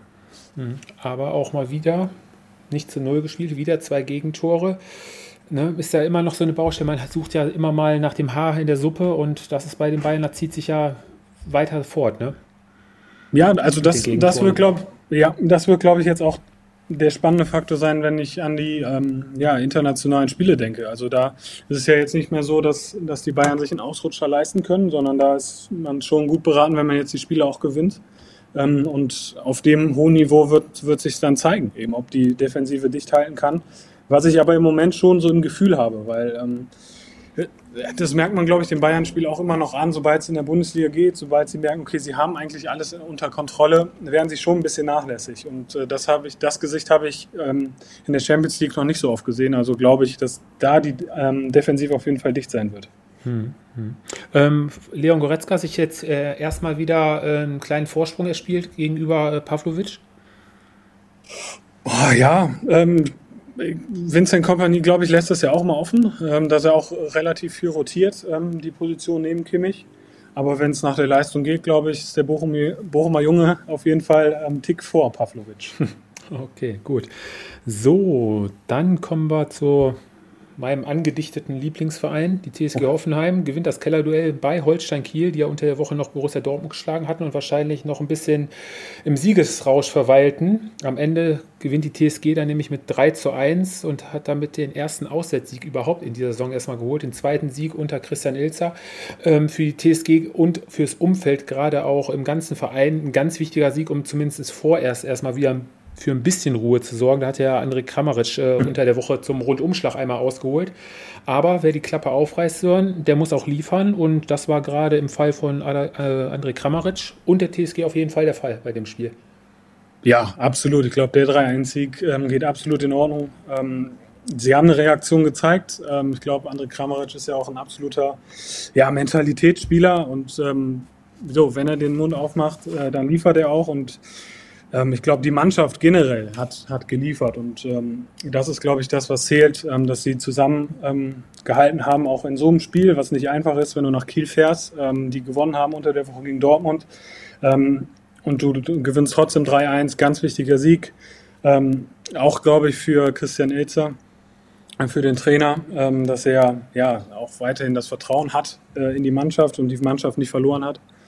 Aber auch mal wieder nicht zu Null gespielt, wieder zwei Gegentore. Ne, ist ja immer noch so eine Baustelle, man sucht ja immer mal nach dem Haar in der Suppe und das ist bei den Bayern, das zieht sich ja weiter fort, ne? Ja, also das, das wird, glaube ja, das wird, glaube ich, jetzt auch der spannende Faktor sein, wenn ich an die ähm, ja, internationalen Spiele denke. Also da ist es ja jetzt nicht mehr so, dass, dass die Bayern sich einen Ausrutscher leisten können, sondern da ist man schon gut beraten, wenn man jetzt die Spiele auch gewinnt. Ähm, und auf dem hohen Niveau wird, wird sich dann zeigen, eben ob die Defensive dicht halten kann. Was ich aber im Moment schon so im Gefühl habe, weil ähm, das merkt man, glaube ich, dem Bayern-Spiel auch immer noch an, sobald es in der Bundesliga geht, sobald sie merken, okay, sie haben eigentlich alles unter Kontrolle, werden sie schon ein bisschen nachlässig. Und äh, das habe ich, das Gesicht habe ich ähm, in der Champions League noch nicht so oft gesehen. Also glaube ich, dass da die ähm, Defensive auf jeden Fall dicht sein wird. Hm, hm. Ähm, Leon Goretzka sich jetzt äh, erstmal wieder äh, einen kleinen Vorsprung erspielt gegenüber äh, Pavlovic? Oh, ja, ähm, Vincent Kompany, glaube ich, lässt das ja auch mal offen, ähm, dass er auch relativ viel rotiert, ähm, die Position neben Kimmich. Aber wenn es nach der Leistung geht, glaube ich, ist der Bochum, Bochumer Junge auf jeden Fall einen ähm, Tick vor Pavlovic. Okay, gut. So, dann kommen wir zu meinem angedichteten Lieblingsverein, die T S G Hoffenheim, gewinnt das Kellerduell bei Holstein Kiel, die ja unter der Woche noch Borussia Dortmund geschlagen hatten und wahrscheinlich noch ein bisschen im Siegesrausch verweilten. Am Ende gewinnt die T S G dann nämlich mit drei zu eins und hat damit den ersten Auswärtssieg überhaupt in dieser Saison erstmal geholt, den zweiten Sieg unter Christian Ilzer. Ähm, für die T S G und fürs Umfeld gerade auch im ganzen Verein ein ganz wichtiger Sieg, um zumindest vorerst erstmal wieder für ein bisschen Ruhe zu sorgen. Da hat ja André Kramaric äh, unter der Woche zum Rundumschlag einmal ausgeholt. Aber wer die Klappe aufreißt, der muss auch liefern. Und das war gerade im Fall von äh, André Kramaric und der T S G auf jeden Fall der Fall bei dem Spiel. Ja, absolut. Ich glaube, der drei eins Sieg ähm, geht absolut in Ordnung. Ähm, sie haben eine Reaktion gezeigt. Ähm, ich glaube, André Kramaric ist ja auch ein absoluter ja, Mentalitätsspieler. Und ähm, so, wenn er den Mund aufmacht, äh, dann liefert er auch. Und ich glaube, die Mannschaft generell hat, hat geliefert und ähm, das ist, glaube ich, das, was zählt, ähm, dass sie zusammen ähm, gehalten haben, auch in so einem Spiel, was nicht einfach ist, wenn du nach Kiel fährst, ähm, die gewonnen haben unter der Woche gegen Dortmund ähm, und du, du gewinnst trotzdem drei eins, ganz wichtiger Sieg, ähm, auch, glaube ich, für Christian Ilzer, für den Trainer, ähm, dass er ja auch weiterhin das Vertrauen hat äh, in die Mannschaft und die Mannschaft nicht verloren hat.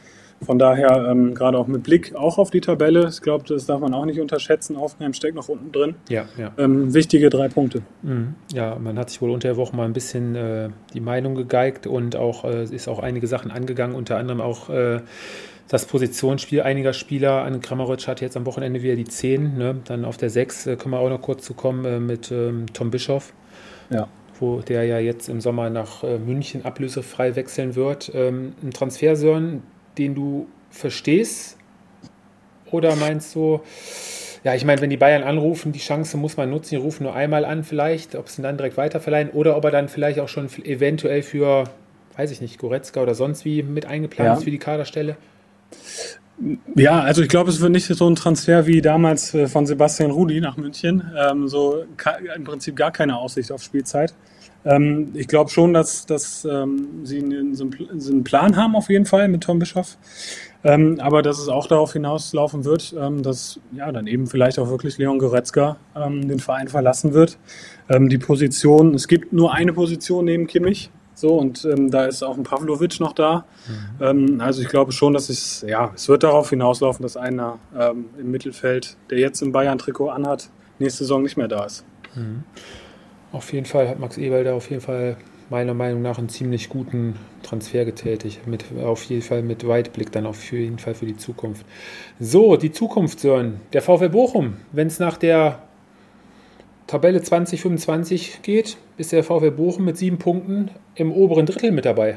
Von daher, ähm, gerade auch mit Blick auch auf die Tabelle, ich glaube, das darf man auch nicht unterschätzen, Hoffenheim steckt noch unten drin. Ja, ja. Ähm, wichtige drei Punkte. Mhm. Ja, man hat sich wohl unter der Woche mal ein bisschen äh, die Meinung gegeigt und auch äh, ist auch einige Sachen angegangen, unter anderem auch äh, das Positionsspiel einiger Spieler. An Kramaric hat jetzt am Wochenende wieder die zehn, ne? Dann auf der sechs äh, können wir auch noch kurz zu kommen äh, mit ähm, Tom Bischoff. Ja. Wo der ja jetzt im Sommer nach äh, München ablösefrei wechseln wird. Ähm, ein Transfer, Sören, den du verstehst? Oder meinst du, ja, ich meine, wenn die Bayern anrufen, die Chance muss man nutzen, die rufen nur einmal an vielleicht, ob sie ihn dann direkt weiterverleihen oder ob er dann vielleicht auch schon eventuell für, weiß ich nicht, Goretzka oder sonst wie mit eingeplant Ja. ist für die Kaderstelle? Ja, also ich glaube, es wird nicht so ein Transfer wie damals äh, von Sebastian Rudi nach München. Ähm, so ka- im Prinzip gar keine Aussicht auf Spielzeit. Ähm, ich glaube schon, dass, dass ähm, sie einen, so einen Pl- so einen Plan haben auf jeden Fall mit Tom Bischoff. Ähm, aber dass es auch darauf hinauslaufen wird, ähm, dass ja dann eben vielleicht auch wirklich Leon Goretzka ähm, den Verein verlassen wird. Ähm, die Position, es gibt nur eine Position neben Kimmich. So, und ähm, da ist auch ein Pavlovic noch da. Mhm. Ähm, also ich glaube schon, dass es, ja, es wird darauf hinauslaufen, dass einer ähm, im Mittelfeld, der jetzt im Bayern-Trikot anhat, nächste Saison nicht mehr da ist. Mhm. Auf jeden Fall hat Max Eberl da auf jeden Fall meiner Meinung nach einen ziemlich guten Transfer getätigt. Mit, auf jeden Fall mit Weitblick dann auf jeden Fall für die Zukunft. So, die Zukunft, Sören. Der VfL Bochum, wenn es nach der Tabelle zwanzig fünfundzwanzig geht, ist der VfL Bochum mit sieben Punkten im oberen Drittel mit dabei.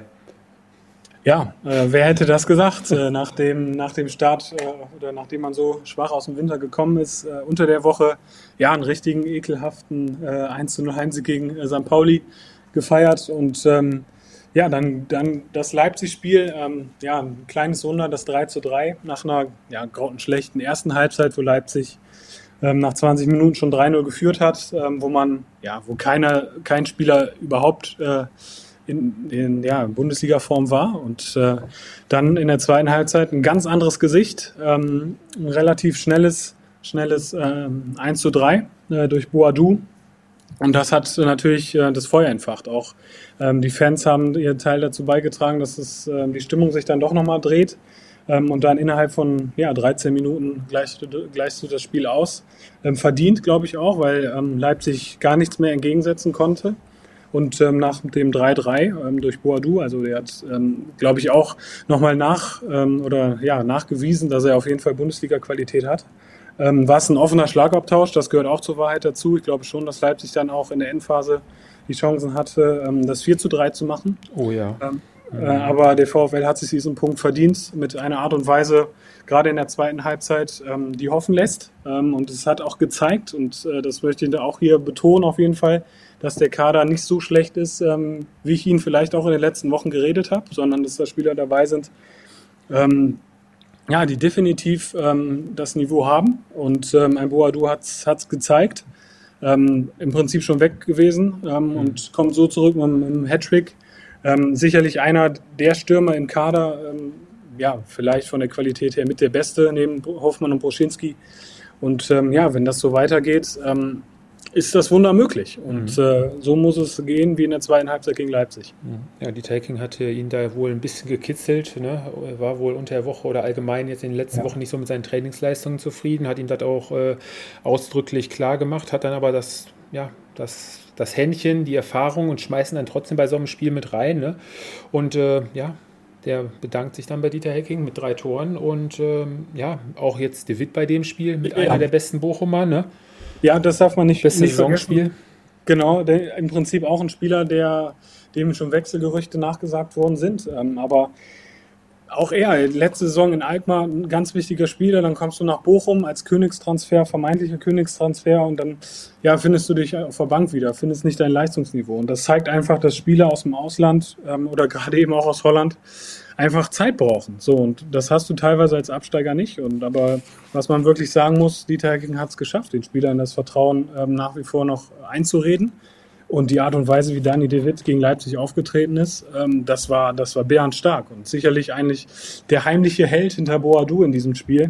Ja, äh, wer hätte das gesagt, äh, nach, dem, nach dem Start äh, oder nachdem man so schwach aus dem Winter gekommen ist, äh, unter der Woche ja einen richtigen, ekelhaften äh, eins zu null Heimsieg gegen äh, Sankt Pauli gefeiert und ähm, ja, dann, dann das Leipzig-Spiel, ähm, ja, ein kleines Wunder, das drei zu drei nach einer ja, grottenschlechten ersten Halbzeit, wo Leipzig ähm, nach zwanzig Minuten schon drei null geführt hat, ähm, wo man, ja, wo keiner, kein Spieler überhaupt äh, in, in ja, Bundesliga-Form war und äh, dann in der zweiten Halbzeit ein ganz anderes Gesicht, ähm, ein relativ schnelles, schnelles ähm, eins zu drei äh, durch Boadu und das hat natürlich äh, das Feuer entfacht. Auch ähm, die Fans haben ihren Teil dazu beigetragen, dass es, äh, die Stimmung sich dann doch nochmal dreht ähm, und dann innerhalb von ja, dreizehn Minuten gleichst du, gleichst du das Spiel aus. Ähm, verdient, glaube ich auch, weil ähm, Leipzig gar nichts mehr entgegensetzen konnte. Und ähm, nach dem drei drei ähm, durch Boadu, also der hat, ähm, glaube ich, auch nochmal nach ähm, oder ja nachgewiesen, dass er auf jeden Fall Bundesliga-Qualität hat. Ähm, war es ein offener Schlagabtausch, das gehört auch zur Wahrheit dazu. Ich glaube schon, dass Leipzig dann auch in der Endphase die Chancen hatte, ähm, das vier zu drei zu machen. Oh ja. Ähm, mhm. äh, aber der VfL hat sich diesen Punkt verdient mit einer Art und Weise, gerade in der zweiten Halbzeit, ähm, die hoffen lässt. Ähm, und es hat auch gezeigt, und äh, das möchte ich auch hier betonen auf jeden Fall, dass der Kader nicht so schlecht ist, ähm, wie ich ihn vielleicht auch in den letzten Wochen geredet habe, sondern dass da Spieler dabei sind, ähm, ja, die definitiv ähm, das Niveau haben. Und ähm, ein Boadu hat es gezeigt, ähm, im Prinzip schon weg gewesen ähm, mhm. und kommt so zurück mit einem Hattrick. Ähm, sicherlich einer der Stürmer im Kader, ähm, ja, vielleicht von der Qualität her mit der Beste neben Hoffmann und Broschinski. Und ähm, ja, wenn das so weitergeht, ähm, ist das Wunder möglich. Und mhm. äh, so muss es gehen wie in der zweiten Halbzeit gegen Leipzig. Ja, die Taking hatte ihn da wohl ein bisschen gekitzelt. Ne? Er war wohl unter der Woche oder allgemein jetzt in den letzten ja. Wochen nicht so mit seinen Trainingsleistungen zufrieden, hat ihm das auch äh, ausdrücklich klar gemacht, hat dann aber das, ja, das, das Händchen, die Erfahrung und schmeißen dann trotzdem bei so einem Spiel mit rein. Ne? Und äh, ja, der bedankt sich dann bei Dieter Hecking mit drei Toren und ähm, ja, auch jetzt De Witt bei dem Spiel mit ja. einer der besten Bochumer, ne? Ja, das darf man nicht, Bestes nicht Saisonspiel. vergessen. Genau, der, im Prinzip auch ein Spieler, der dem schon Wechselgerüchte nachgesagt worden sind. Ähm, aber auch er, letzte Saison in Alkmaar, ein ganz wichtiger Spieler. Dann kommst du nach Bochum als Königstransfer, vermeintlicher Königstransfer und dann ja, findest du dich auf der Bank wieder, findest nicht dein Leistungsniveau. Und das zeigt einfach, dass Spieler aus dem Ausland ähm, oder gerade eben auch aus Holland einfach Zeit brauchen. So, und das hast du teilweise als Absteiger nicht. Und aber was man wirklich sagen muss, Dieter Hecking hat es geschafft, den Spielern das Vertrauen ähm, nach wie vor noch einzureden. Und die Art und Weise, wie Dani De Witt gegen Leipzig aufgetreten ist, ähm, das war, das war bärenstark. Und sicherlich eigentlich der heimliche Held hinter Boadu in diesem Spiel.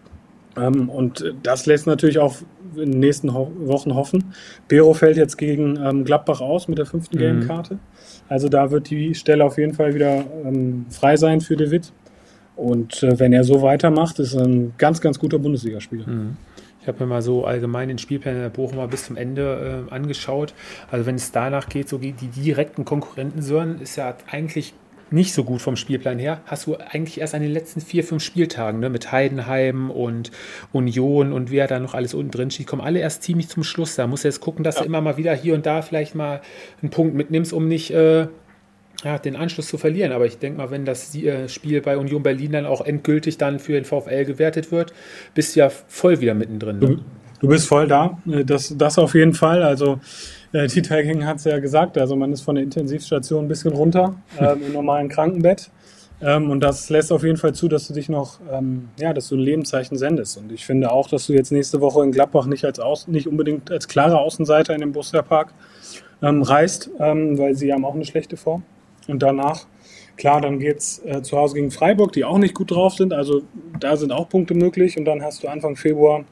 Ähm, und das lässt natürlich auch in den nächsten Ho- Wochen hoffen. Bero fällt jetzt gegen ähm, Gladbach aus mit der fünften gelben Karte. Also da wird die Stelle auf jeden Fall wieder ähm, frei sein für De Witt. und äh, wenn er so weitermacht, ist er ein ganz, ganz guter Bundesligaspieler. Mhm. Ich habe mir mal so allgemein den Spielplan der Bochumer bis zum Ende äh, angeschaut. Also wenn es danach geht, so die direkten Konkurrenten Sören ist ja eigentlich nicht so gut vom Spielplan her. Hast du eigentlich erst an den letzten vier, fünf Spieltagen, ne, mit Heidenheim und Union und wer da noch alles unten drin steht, kommen alle erst ziemlich zum Schluss. Da musst du jetzt gucken, dass ja. du immer mal wieder hier und da vielleicht mal einen Punkt mitnimmst, um nicht äh, ja, den Anschluss zu verlieren. Aber ich denke mal, wenn das Spiel bei Union Berlin dann auch endgültig dann für den VfL gewertet wird, bist du ja voll wieder mittendrin. Ne? Du, du bist voll da. Das, das auf jeden Fall. Also äh, Dieter Hecking hat es ja gesagt, also man ist von der Intensivstation ein bisschen runter ähm, im normalen Krankenbett. Ähm, und das lässt auf jeden Fall zu, dass du dich noch, ähm, ja, dass du ein Lebenszeichen sendest. Und ich finde auch, dass du jetzt nächste Woche in Gladbach nicht als Außen, nicht unbedingt als klarer Außenseiter in den Borussia Park ähm, reist, ähm, weil sie haben auch eine schlechte Form. Und danach, klar, dann geht's äh, zu Hause gegen Freiburg, die auch nicht gut drauf sind. Also da sind auch Punkte möglich. Und dann hast du Anfang Februar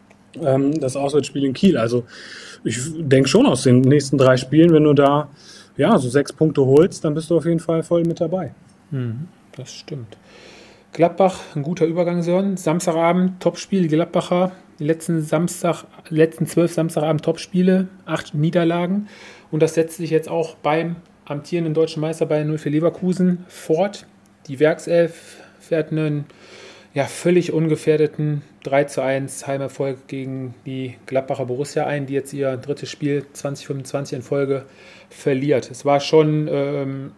ähm, das Auswärtsspiel in Kiel. Also ich denke schon, aus den nächsten drei Spielen, wenn du da ja so sechs Punkte holst, dann bist du auf jeden Fall voll mit dabei. Mhm, das stimmt. Gladbach, ein guter Übergang, Sören. Samstagabend, Topspiel, die Gladbacher. Letzten Samstag, letzten zwölf Samstagabend Topspiele, acht Niederlagen. Und das setzt sich jetzt auch beim amtierenden deutschen Meister bei null vier Leverkusen fort. Die Werkself fährt einen ja, völlig ungefährdeten drei zu eins Heimerfolg gegen die Gladbacher Borussia ein, die jetzt ihr drittes Spiel zwanzig fünfundzwanzig in Folge verliert. Es war schon ähm,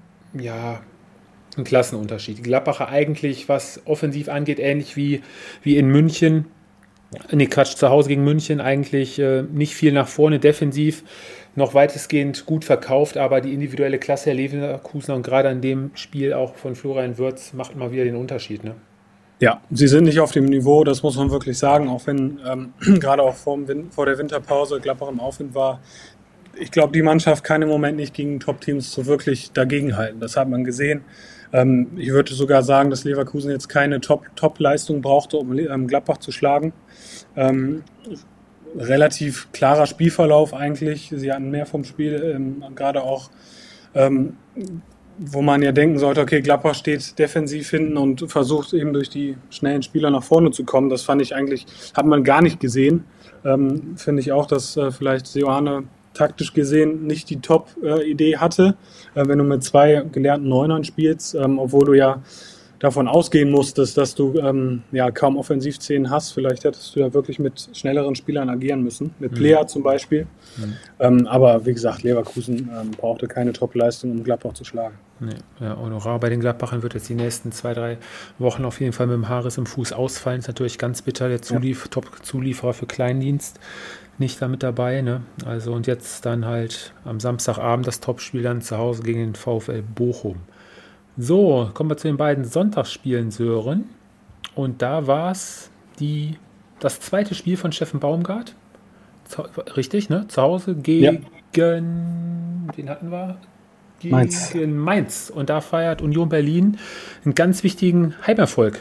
ja, ein Klassenunterschied. Die Gladbacher eigentlich, was offensiv angeht, ähnlich wie, wie in München. Nee, Quatsch, zu Hause gegen München eigentlich äh, nicht viel nach vorne, defensiv noch weitestgehend gut verkauft, aber die individuelle Klasse der Leverkusener und gerade an dem Spiel auch von Florian Wirtz macht mal wieder den Unterschied, ne? Ja, sie sind nicht auf dem Niveau, das muss man wirklich sagen, auch wenn ähm, gerade auch vor, dem, vor der Winterpause Gladbach im Aufwind war. Ich glaube, die Mannschaft kann im Moment nicht gegen Top-Teams so wirklich dagegenhalten. Das hat man gesehen. Ähm, ich würde sogar sagen, dass Leverkusen jetzt keine Top, Top-Leistung brauchte, um ähm, Gladbach zu schlagen. Ähm, relativ klarer Spielverlauf eigentlich. Sie hatten mehr vom Spiel, ähm, gerade auch ähm, wo man ja denken sollte, okay, Gladbach steht defensiv hinten und versucht eben durch die schnellen Spieler nach vorne zu kommen. Das fand ich eigentlich, hat man gar nicht gesehen. Ähm, finde ich auch, dass äh, vielleicht Seoane taktisch gesehen nicht die Top-Idee äh, hatte, äh, wenn du mit zwei gelernten Neunern spielst, ähm, obwohl du ja davon ausgehen musstest, dass du ähm, ja kaum Offensivszenen hast. Vielleicht hättest du ja wirklich mit schnelleren Spielern agieren müssen, mit mhm. Plea zum Beispiel. Mhm. Ähm, aber wie gesagt, Leverkusen ähm, brauchte keine Top-Leistung, um Gladbach zu schlagen. Nee, ja, Honorar bei den Gladbachern wird jetzt die nächsten zwei, drei Wochen auf jeden Fall mit dem Haares im Fuß ausfallen. Ist natürlich ganz bitter, der Zulief- ja. Top-Zulieferer für Kleindienst nicht damit dabei. Ne? Also und jetzt dann halt am Samstagabend das Topspiel dann zu Hause gegen den VfL Bochum. So, kommen wir zu den beiden Sonntagsspielen, Sören. Und da war es die, das zweite Spiel von Steffen Baumgart. Zu, richtig, ne? Zu Hause gegen, ja. den hatten wir? Gegen Mainz. Mainz. Und da feiert Union Berlin einen ganz wichtigen Heimerfolg.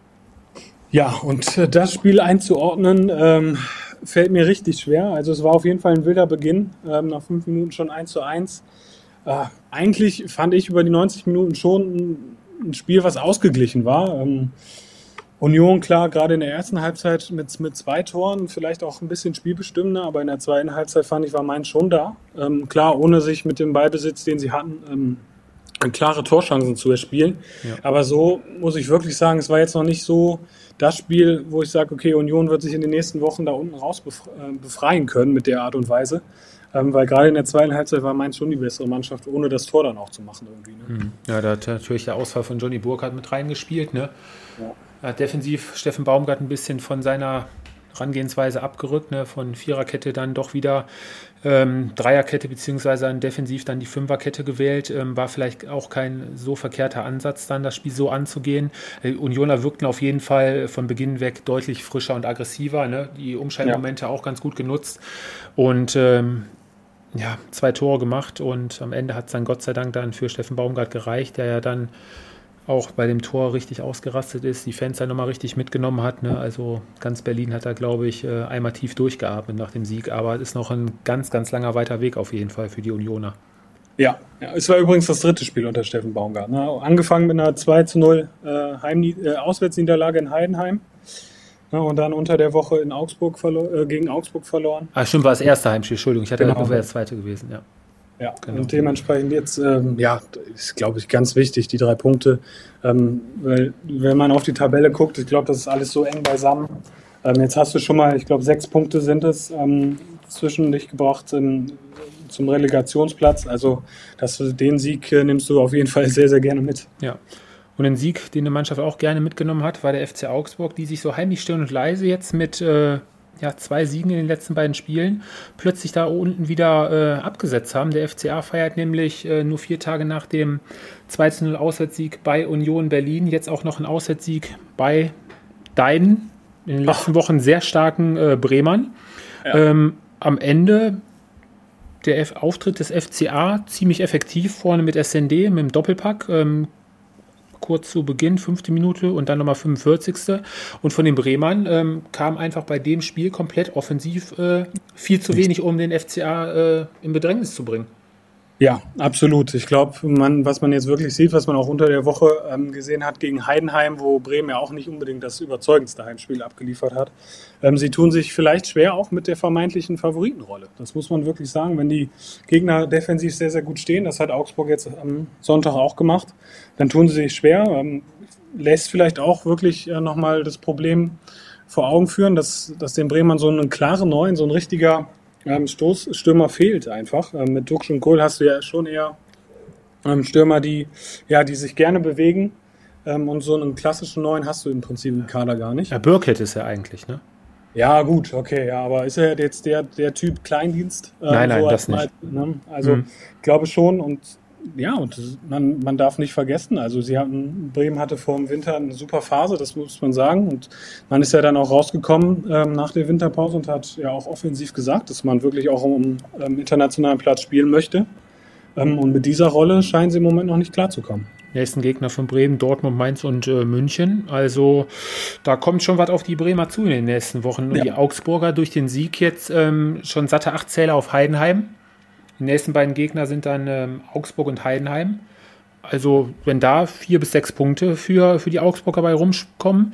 Ja, und das Spiel einzuordnen, ähm, fällt mir richtig schwer. Also es war auf jeden Fall ein wilder Beginn. Ähm, nach fünf Minuten schon eins zu eins. Äh, eigentlich fand ich über die neunzig Minuten schon ein, ein Spiel, was ausgeglichen war. Ähm, Union, klar, gerade in der ersten Halbzeit mit, mit zwei Toren, vielleicht auch ein bisschen spielbestimmender, aber in der zweiten Halbzeit fand ich, war Mainz schon da. Ähm, klar, ohne sich mit dem Ballbesitz, den sie hatten, ähm, klare Torchancen zu erspielen. Ja. Aber so muss ich wirklich sagen, es war jetzt noch nicht so das Spiel, wo ich sage, okay, Union wird sich in den nächsten Wochen da unten raus befreien können mit der Art und Weise. Ähm, weil gerade in der zweiten Halbzeit war Mainz schon die bessere Mannschaft, ohne das Tor dann auch zu machen irgendwie. Ne? Ja, da hat natürlich der Ausfall von Johnny Burkhardt mit reingespielt. Ne? Ja. Hat defensiv Steffen Baumgart ein bisschen von seiner Herangehensweise abgerückt, ne? Von Viererkette dann doch wieder ähm, Dreierkette beziehungsweise dann defensiv dann die Fünferkette gewählt. Ähm, war vielleicht auch kein so verkehrter Ansatz, dann das Spiel so anzugehen. Die äh, Unioner wirkten auf jeden Fall von Beginn weg deutlich frischer und aggressiver. Ne? Die Umschaltmomente ja. auch ganz gut genutzt. Und ähm, ja, zwei Tore gemacht und am Ende hat es dann Gott sei Dank dann für Steffen Baumgart gereicht, der ja dann auch bei dem Tor richtig ausgerastet ist, die Fans dann nochmal richtig mitgenommen hat. Ne? Also ganz Berlin hat da, glaube ich, einmal tief durchgeatmet nach dem Sieg, aber es ist noch ein ganz, ganz langer weiter Weg auf jeden Fall für die Unioner. Ja, ja, es war übrigens das dritte Spiel unter Steffen Baumgart. Ne? Angefangen mit einer zwei zu null äh, Heimnie- äh, Auswärtsniederlage in Heidenheim. Ne? Und dann unter der Woche in Augsburg verlo- äh, gegen Augsburg verloren. Ah, stimmt, war das erste Heimspiel, Entschuldigung, ich hatte Genau. das wäre das zweite gewesen, ja. Ja, Genau. und dementsprechend jetzt, ähm, ja, ist, glaube ich, ganz wichtig, die drei Punkte. Ähm, weil, wenn man auf die Tabelle guckt, ich glaube, das ist alles so eng beisammen. Ähm, jetzt hast du schon mal, ich glaube, sechs Punkte sind es, ähm, zwischen dich gebracht ähm, zum Relegationsplatz. Also das, den Sieg äh, nimmst du auf jeden Fall sehr, sehr gerne mit. Ja. Und ein Sieg, den die Mannschaft auch gerne mitgenommen hat, war der F C Augsburg, die sich so heimlich still und leise jetzt mit äh, ja, zwei Siegen in den letzten beiden Spielen plötzlich da unten wieder äh, abgesetzt haben. Der F C A feiert nämlich äh, nur vier Tage nach dem zwei zu null Auswärtssieg bei Union Berlin jetzt auch noch einen Auswärtssieg bei deinen in den letzten Ach. Wochen sehr starken äh, Bremern. Ja. Ähm, am Ende der F- Auftritt des F C A ziemlich effektiv vorne mit S N D, mit dem Doppelpack. Ähm, kurz zu Beginn, fünfte Minute und dann nochmal fünfundvierzigste Und von den Bremern ähm, kam einfach bei dem Spiel komplett offensiv äh, viel zu wenig, um den F C A äh, in Bedrängnis zu bringen. Ja, absolut. Ich glaube, man, was man jetzt wirklich sieht, was man auch unter der Woche ähm, gesehen hat gegen Heidenheim, wo Bremen ja auch nicht unbedingt das überzeugendste Heimspiel abgeliefert hat. Ähm, sie tun sich vielleicht schwer auch mit der vermeintlichen Favoritenrolle. Das muss man wirklich sagen. Wenn die Gegner defensiv sehr, sehr gut stehen, das hat Augsburg jetzt am Sonntag auch gemacht, dann tun sie sich schwer. Ähm, lässt vielleicht auch wirklich äh, nochmal das Problem vor Augen führen, dass, dass den Bremern so einen klaren Neuen, so ein richtiger Ähm, Stoßstürmer fehlt einfach. Ähm, mit Duxch und Kohl hast du ja schon eher ähm, Stürmer, die, ja, die sich gerne bewegen. Ähm, und so einen klassischen Neuen hast du im Prinzip im Kader gar nicht. Ja, Burkett ist er eigentlich, ne? Ja, gut, okay, ja, aber ist er jetzt der, der Typ Kleindienst? Ähm, nein, nein, so das nicht. Mal, ne? Also, mhm. ich glaube schon und ja, und man, man darf nicht vergessen, also sie hatten, Bremen hatte vor dem Winter eine super Phase, das muss man sagen. Und man ist ja dann auch rausgekommen ähm, nach der Winterpause und hat ja auch offensiv gesagt, dass man wirklich auch um ähm, internationalen Platz spielen möchte. Ähm, und mit dieser Rolle scheinen sie im Moment noch nicht klarzukommen. Nächsten Gegner von Bremen, Dortmund, Mainz und äh, München. Also da kommt schon was auf die Bremer zu in den nächsten Wochen. Und ja. Die Augsburger durch den Sieg jetzt ähm, schon satte acht Zähler auf Heidenheim. Die nächsten beiden Gegner sind dann ähm, Augsburg und Heidenheim. Also wenn da vier bis sechs Punkte für, für die Augsburger bei rumkommen,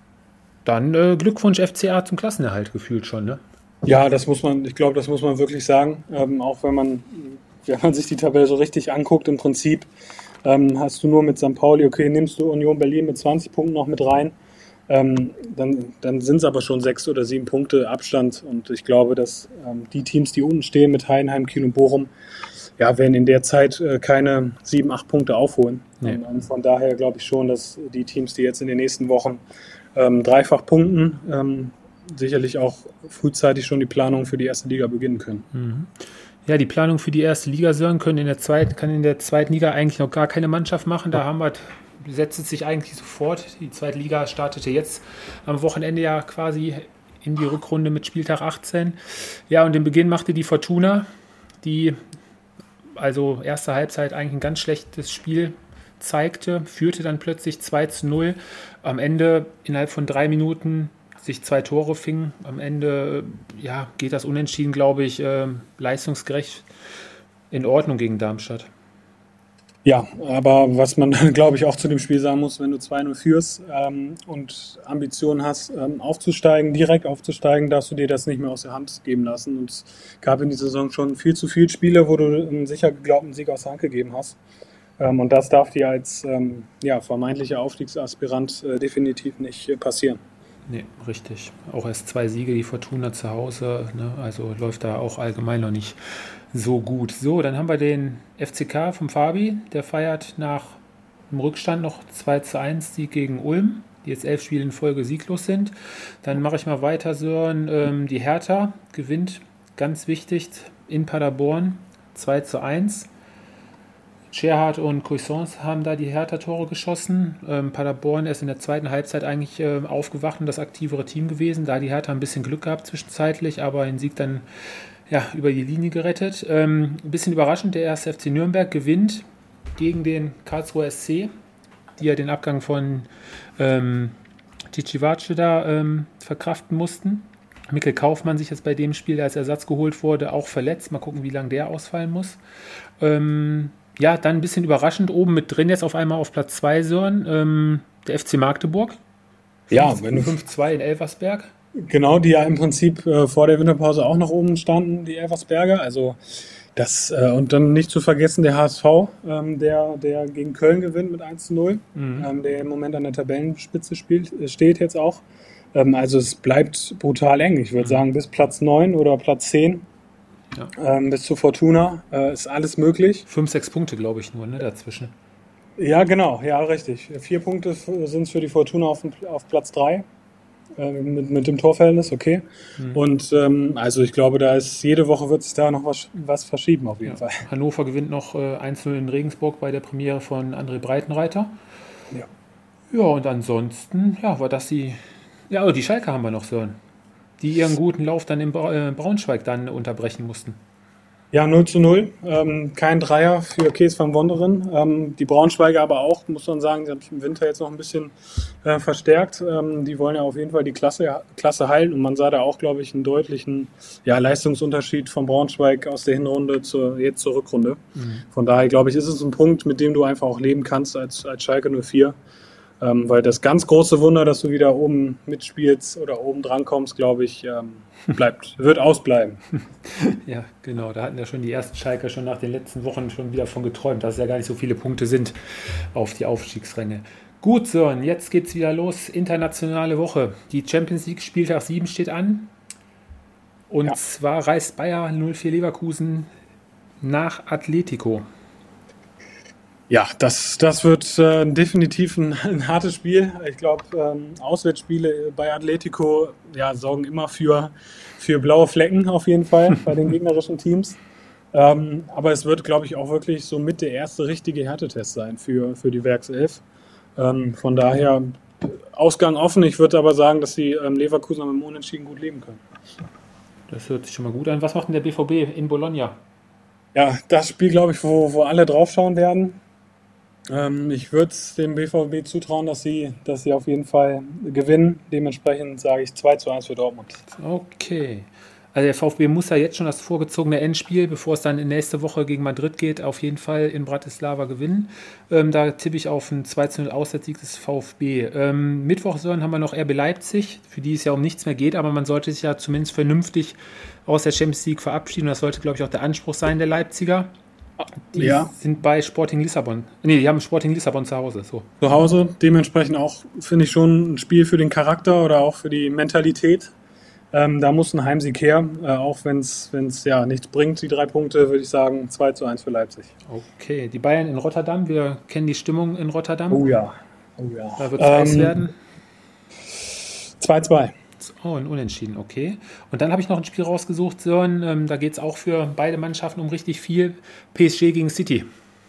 dann äh, Glückwunsch F C A zum Klassenerhalt gefühlt schon, ne? Ja, das muss man, ich glaube, das muss man wirklich sagen. Ähm, auch wenn man, wenn man sich die Tabelle so richtig anguckt, im Prinzip ähm, hast du nur mit Sankt Pauli, okay, nimmst du Union Berlin mit zwanzig Punkten noch mit rein. Ähm, dann dann sind es aber schon sechs oder sieben Punkte Abstand und ich glaube, dass ähm, die Teams, die unten stehen mit Heidenheim, Kiel und Bochum, ja, werden in der Zeit äh, keine sieben, acht Punkte aufholen. Nee. Und, und von daher glaube ich schon, dass die Teams, die jetzt in den nächsten Wochen ähm, dreifach punkten, ähm, sicherlich auch frühzeitig schon die Planung für die erste Liga beginnen können. Mhm. Ja, die Planung für die erste Liga, Sören, können in der zweiten, kann in der zweiten Liga eigentlich noch gar keine Mannschaft machen. Da haben wir setzt es sich eigentlich sofort. Die zweite Liga startete jetzt am Wochenende ja quasi in die Rückrunde mit Spieltag achtzehn. Ja, und den Beginn machte die Fortuna, die also erste Halbzeit eigentlich ein ganz schlechtes Spiel zeigte, führte dann plötzlich zwei zu null. Am Ende innerhalb von drei Minuten sich zwei Tore fingen. Am Ende ja, geht das Unentschieden, glaube ich, äh, leistungsgerecht in Ordnung gegen Darmstadt. Ja, aber was man dann, glaube ich, auch zu dem Spiel sagen muss, wenn du zwei null führst ähm, und Ambitionen hast, ähm, aufzusteigen, direkt aufzusteigen, darfst du dir das nicht mehr aus der Hand geben lassen. Und es gab in dieser Saison schon viel zu viele Spiele, wo du einen sicher geglaubten Sieg aus der Hand gegeben hast. Ähm, und das darf dir als ähm, ja, vermeintlicher Aufstiegsaspirant äh, definitiv nicht äh, passieren. Nee, richtig. Auch erst zwei Siege, die Fortuna zu Hause, ne? Also läuft da auch allgemein noch nicht so gut. So, dann haben wir den F C K vom Fabi, der feiert nach dem Rückstand noch zwei zu eins Sieg gegen Ulm, die jetzt elf Spiele in Folge sieglos sind. Dann mache ich mal weiter, Sören. Ähm, die Hertha gewinnt, ganz wichtig, in Paderborn zwei zu eins. Gerhardt und Cuisance haben da die Hertha-Tore geschossen. Ähm, Paderborn ist in der zweiten Halbzeit eigentlich äh, aufgewacht und das aktivere Team gewesen. Da hat die Hertha ein bisschen Glück gehabt zwischenzeitlich, aber den Sieg dann ja, über die Linie gerettet. Ähm, ein bisschen überraschend, der erste F C Nürnberg gewinnt gegen den Karlsruher S C, die ja den Abgang von ähm, Ticivace da ähm, verkraften mussten. Mikkel Kaufmann sich jetzt bei dem Spiel, der als Ersatz geholt wurde, auch verletzt. Mal gucken, wie lange der ausfallen muss. Ähm, ja, dann ein bisschen überraschend oben mit drin jetzt auf einmal auf Platz zwei, Sören, ähm, der F C Magdeburg. Ja, wenn du fünf zwei in Elversberg. Genau, die ja im Prinzip äh, vor der Winterpause auch noch oben standen, die Elversberger. Also das äh, und dann nicht zu vergessen der H S V, ähm, der, der gegen Köln gewinnt mit eins zu null, mhm. ähm, der im Moment an der Tabellenspitze spielt, äh, steht jetzt auch. Ähm, also es bleibt brutal eng. Ich würde mhm. sagen, bis Platz neun oder Platz zehn, ja. ähm, bis zu Fortuna äh, ist alles möglich. Fünf, sechs Punkte, glaube ich, nur ne, dazwischen. Ja, genau, ja, richtig. Vier Punkte sind es für die Fortuna auf, auf Platz drei. Mit, mit dem Torverhältnis, okay. Mhm. Und ähm, also ich glaube, da ist jede Woche wird sich da noch was, was verschieben auf jeden ja. Fall. Hannover gewinnt noch äh, eins null in Regensburg bei der Premiere von André Breitenreiter. Ja. Ja, und ansonsten, ja, war das die. Ja, oh, die Schalke haben wir noch, Sören. Die ihren guten Lauf dann in Bra- äh, Braunschweig dann unterbrechen mussten. Ja, null zu null. Ähm, kein Dreier für Kees van Wonderen. Ähm, die Braunschweiger aber auch, muss man sagen, die haben sich im Winter jetzt noch ein bisschen äh, verstärkt. Ähm, die wollen ja auf jeden Fall die Klasse, Klasse halten. Und man sah da auch, glaube ich, einen deutlichen ja, Leistungsunterschied von Braunschweig aus der Hinrunde zur, jetzt zur Rückrunde. Mhm. Von daher, glaube ich, ist es ein Punkt, mit dem du einfach auch leben kannst als, als Schalke null vier. Ähm, weil das ganz große Wunder, dass du wieder oben mitspielst oder oben dran kommst, glaube ich, ähm, bleibt, wird ausbleiben. Ja, genau. Da hatten ja schon die ersten Schalker schon nach den letzten Wochen schon wieder von geträumt, dass es ja gar nicht so viele Punkte sind auf die Aufstiegsränge. Gut, Sören, jetzt geht's wieder los. Internationale Woche. Die Champions League Spieltag sieben steht an. Und ja. zwar reist Bayer null vier Leverkusen nach Atletico. Ja, das, das wird äh, definitiv ein, ein hartes Spiel. Ich glaube, ähm, Auswärtsspiele bei Atletico ja, sorgen immer für, für blaue Flecken auf jeden Fall bei den gegnerischen Teams. Ähm, aber es wird, glaube ich, auch wirklich so mit der erste richtige Härtetest sein für, für die Werkself. Ähm, von daher Ausgang offen. Ich würde aber sagen, dass die ähm, Leverkusen mit dem Unentschieden gut leben können. Das hört sich schon mal gut an. Was macht denn der B V B in Bologna? Ja, das Spiel, glaube ich, wo, wo alle draufschauen werden. Ähm, ich würde es dem B V B zutrauen, dass sie, dass sie auf jeden Fall gewinnen. Dementsprechend sage ich zwei zu eins für Dortmund. Okay. Also der VfB muss ja jetzt schon das vorgezogene Endspiel, bevor es dann in nächste Woche gegen Madrid geht, auf jeden Fall in Bratislava gewinnen. Ähm, da tippe ich auf einen zwei zu null Auswärtssieg des VfB. Ähm, Mittwoch, Sören, haben wir noch R B Leipzig, für die es ja um nichts mehr geht, aber man sollte sich ja zumindest vernünftig aus der Champions League verabschieden. Das sollte, glaube ich, auch der Anspruch sein der Leipziger. Die ja. sind bei Sporting Lissabon. Nee, die haben Sporting Lissabon zu Hause. So. Zu Hause, dementsprechend auch, finde ich, schon ein Spiel für den Charakter oder auch für die Mentalität. Ähm, da muss ein Heimsieg her, äh, auch wenn es ja nichts bringt, die drei Punkte, würde ich sagen, zwei zu eins für Leipzig. Okay, die Bayern in Rotterdam, wir kennen die Stimmung in Rotterdam. Oh ja, oh ja. Da wird es heiß ähm, werden. zwei zu zwei. Oh, ein Unentschieden, okay. Und dann habe ich noch ein Spiel rausgesucht, Sören, ähm, da geht es auch für beide Mannschaften um richtig viel. P S G gegen City.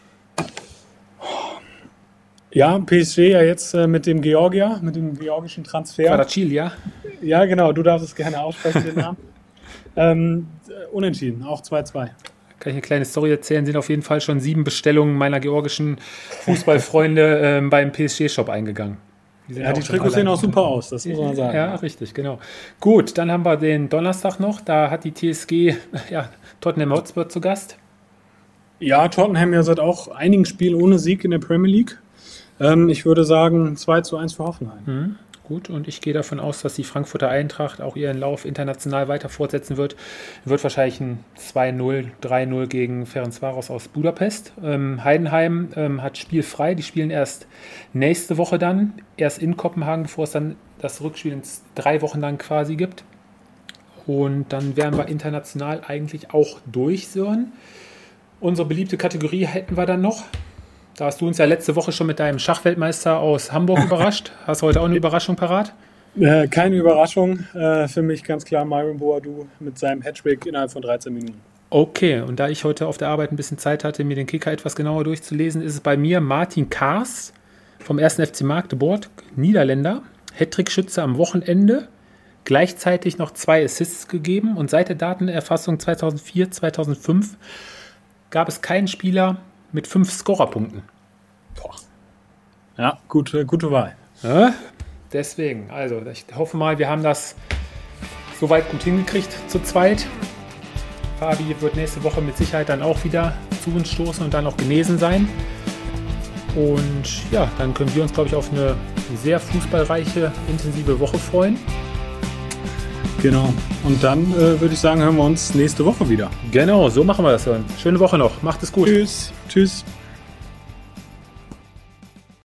Ja, P S G ja jetzt äh, mit dem Georgier, mit dem georgischen Transfer. Kvaratskhelia. Ja, genau, du darfst es gerne aussprechen, den Namen. ähm, unentschieden, auch zwei zwei. Kann ich eine kleine Story erzählen, sind auf jeden Fall schon sieben Bestellungen meiner georgischen Fußballfreunde ähm, beim P S G-Shop eingegangen. Die ja, die Trikots sehen auch super aus, das muss man sagen. Ja, richtig, genau. Gut, dann haben wir den Donnerstag noch, da hat die T S G ja, Tottenham Hotspur zu Gast. Ja, Tottenham ja seit auch einigen Spielen ohne Sieg in der Premier League. Ähm, ich würde sagen zwei zu eins für Hoffenheim. Mhm. Gut, und ich gehe davon aus, dass die Frankfurter Eintracht auch ihren Lauf international weiter fortsetzen wird. Wird wahrscheinlich ein zwei null, drei null gegen Ferencváros aus Budapest. Ähm, Heidenheim ähm, hat spielfrei. Die spielen erst nächste Woche dann. Erst in Kopenhagen, bevor es dann das Rückspiel in drei Wochen lang quasi gibt. Und dann wären wir international eigentlich auch durch, Sören. Unsere beliebte Kategorie hätten wir dann noch. Da hast du uns ja letzte Woche schon mit deinem Schachweltmeister aus Hamburg überrascht. Hast du heute auch eine Überraschung parat? Äh, keine Überraschung. Äh, für mich ganz klar Myron Boadou mit seinem Hattrick innerhalb von dreizehn Minuten. Okay, und da ich heute auf der Arbeit ein bisschen Zeit hatte, mir den Kicker etwas genauer durchzulesen, ist es bei mir Martin Kaas vom ersten F C Magdeburg, Niederländer, Hattrick-Schütze am Wochenende, gleichzeitig noch zwei Assists gegeben und seit der Datenerfassung zweitausendvier, zweitausendfünf gab es keinen Spieler mit fünf Scorerpunkten. Boah. Ja, gute, gute Wahl. Ja, deswegen, also ich hoffe mal, wir haben das soweit gut hingekriegt zu zweit. Fabi wird nächste Woche mit Sicherheit dann auch wieder zu uns stoßen und dann auch genesen sein. Und ja, dann können wir uns, glaube ich, auf eine sehr fußballreiche, intensive Woche freuen. Genau. Und dann äh, würde ich sagen, hören wir uns nächste Woche wieder. Genau, so machen wir das dann. Schöne Woche noch. Macht es gut. Tschüss. Tschüss.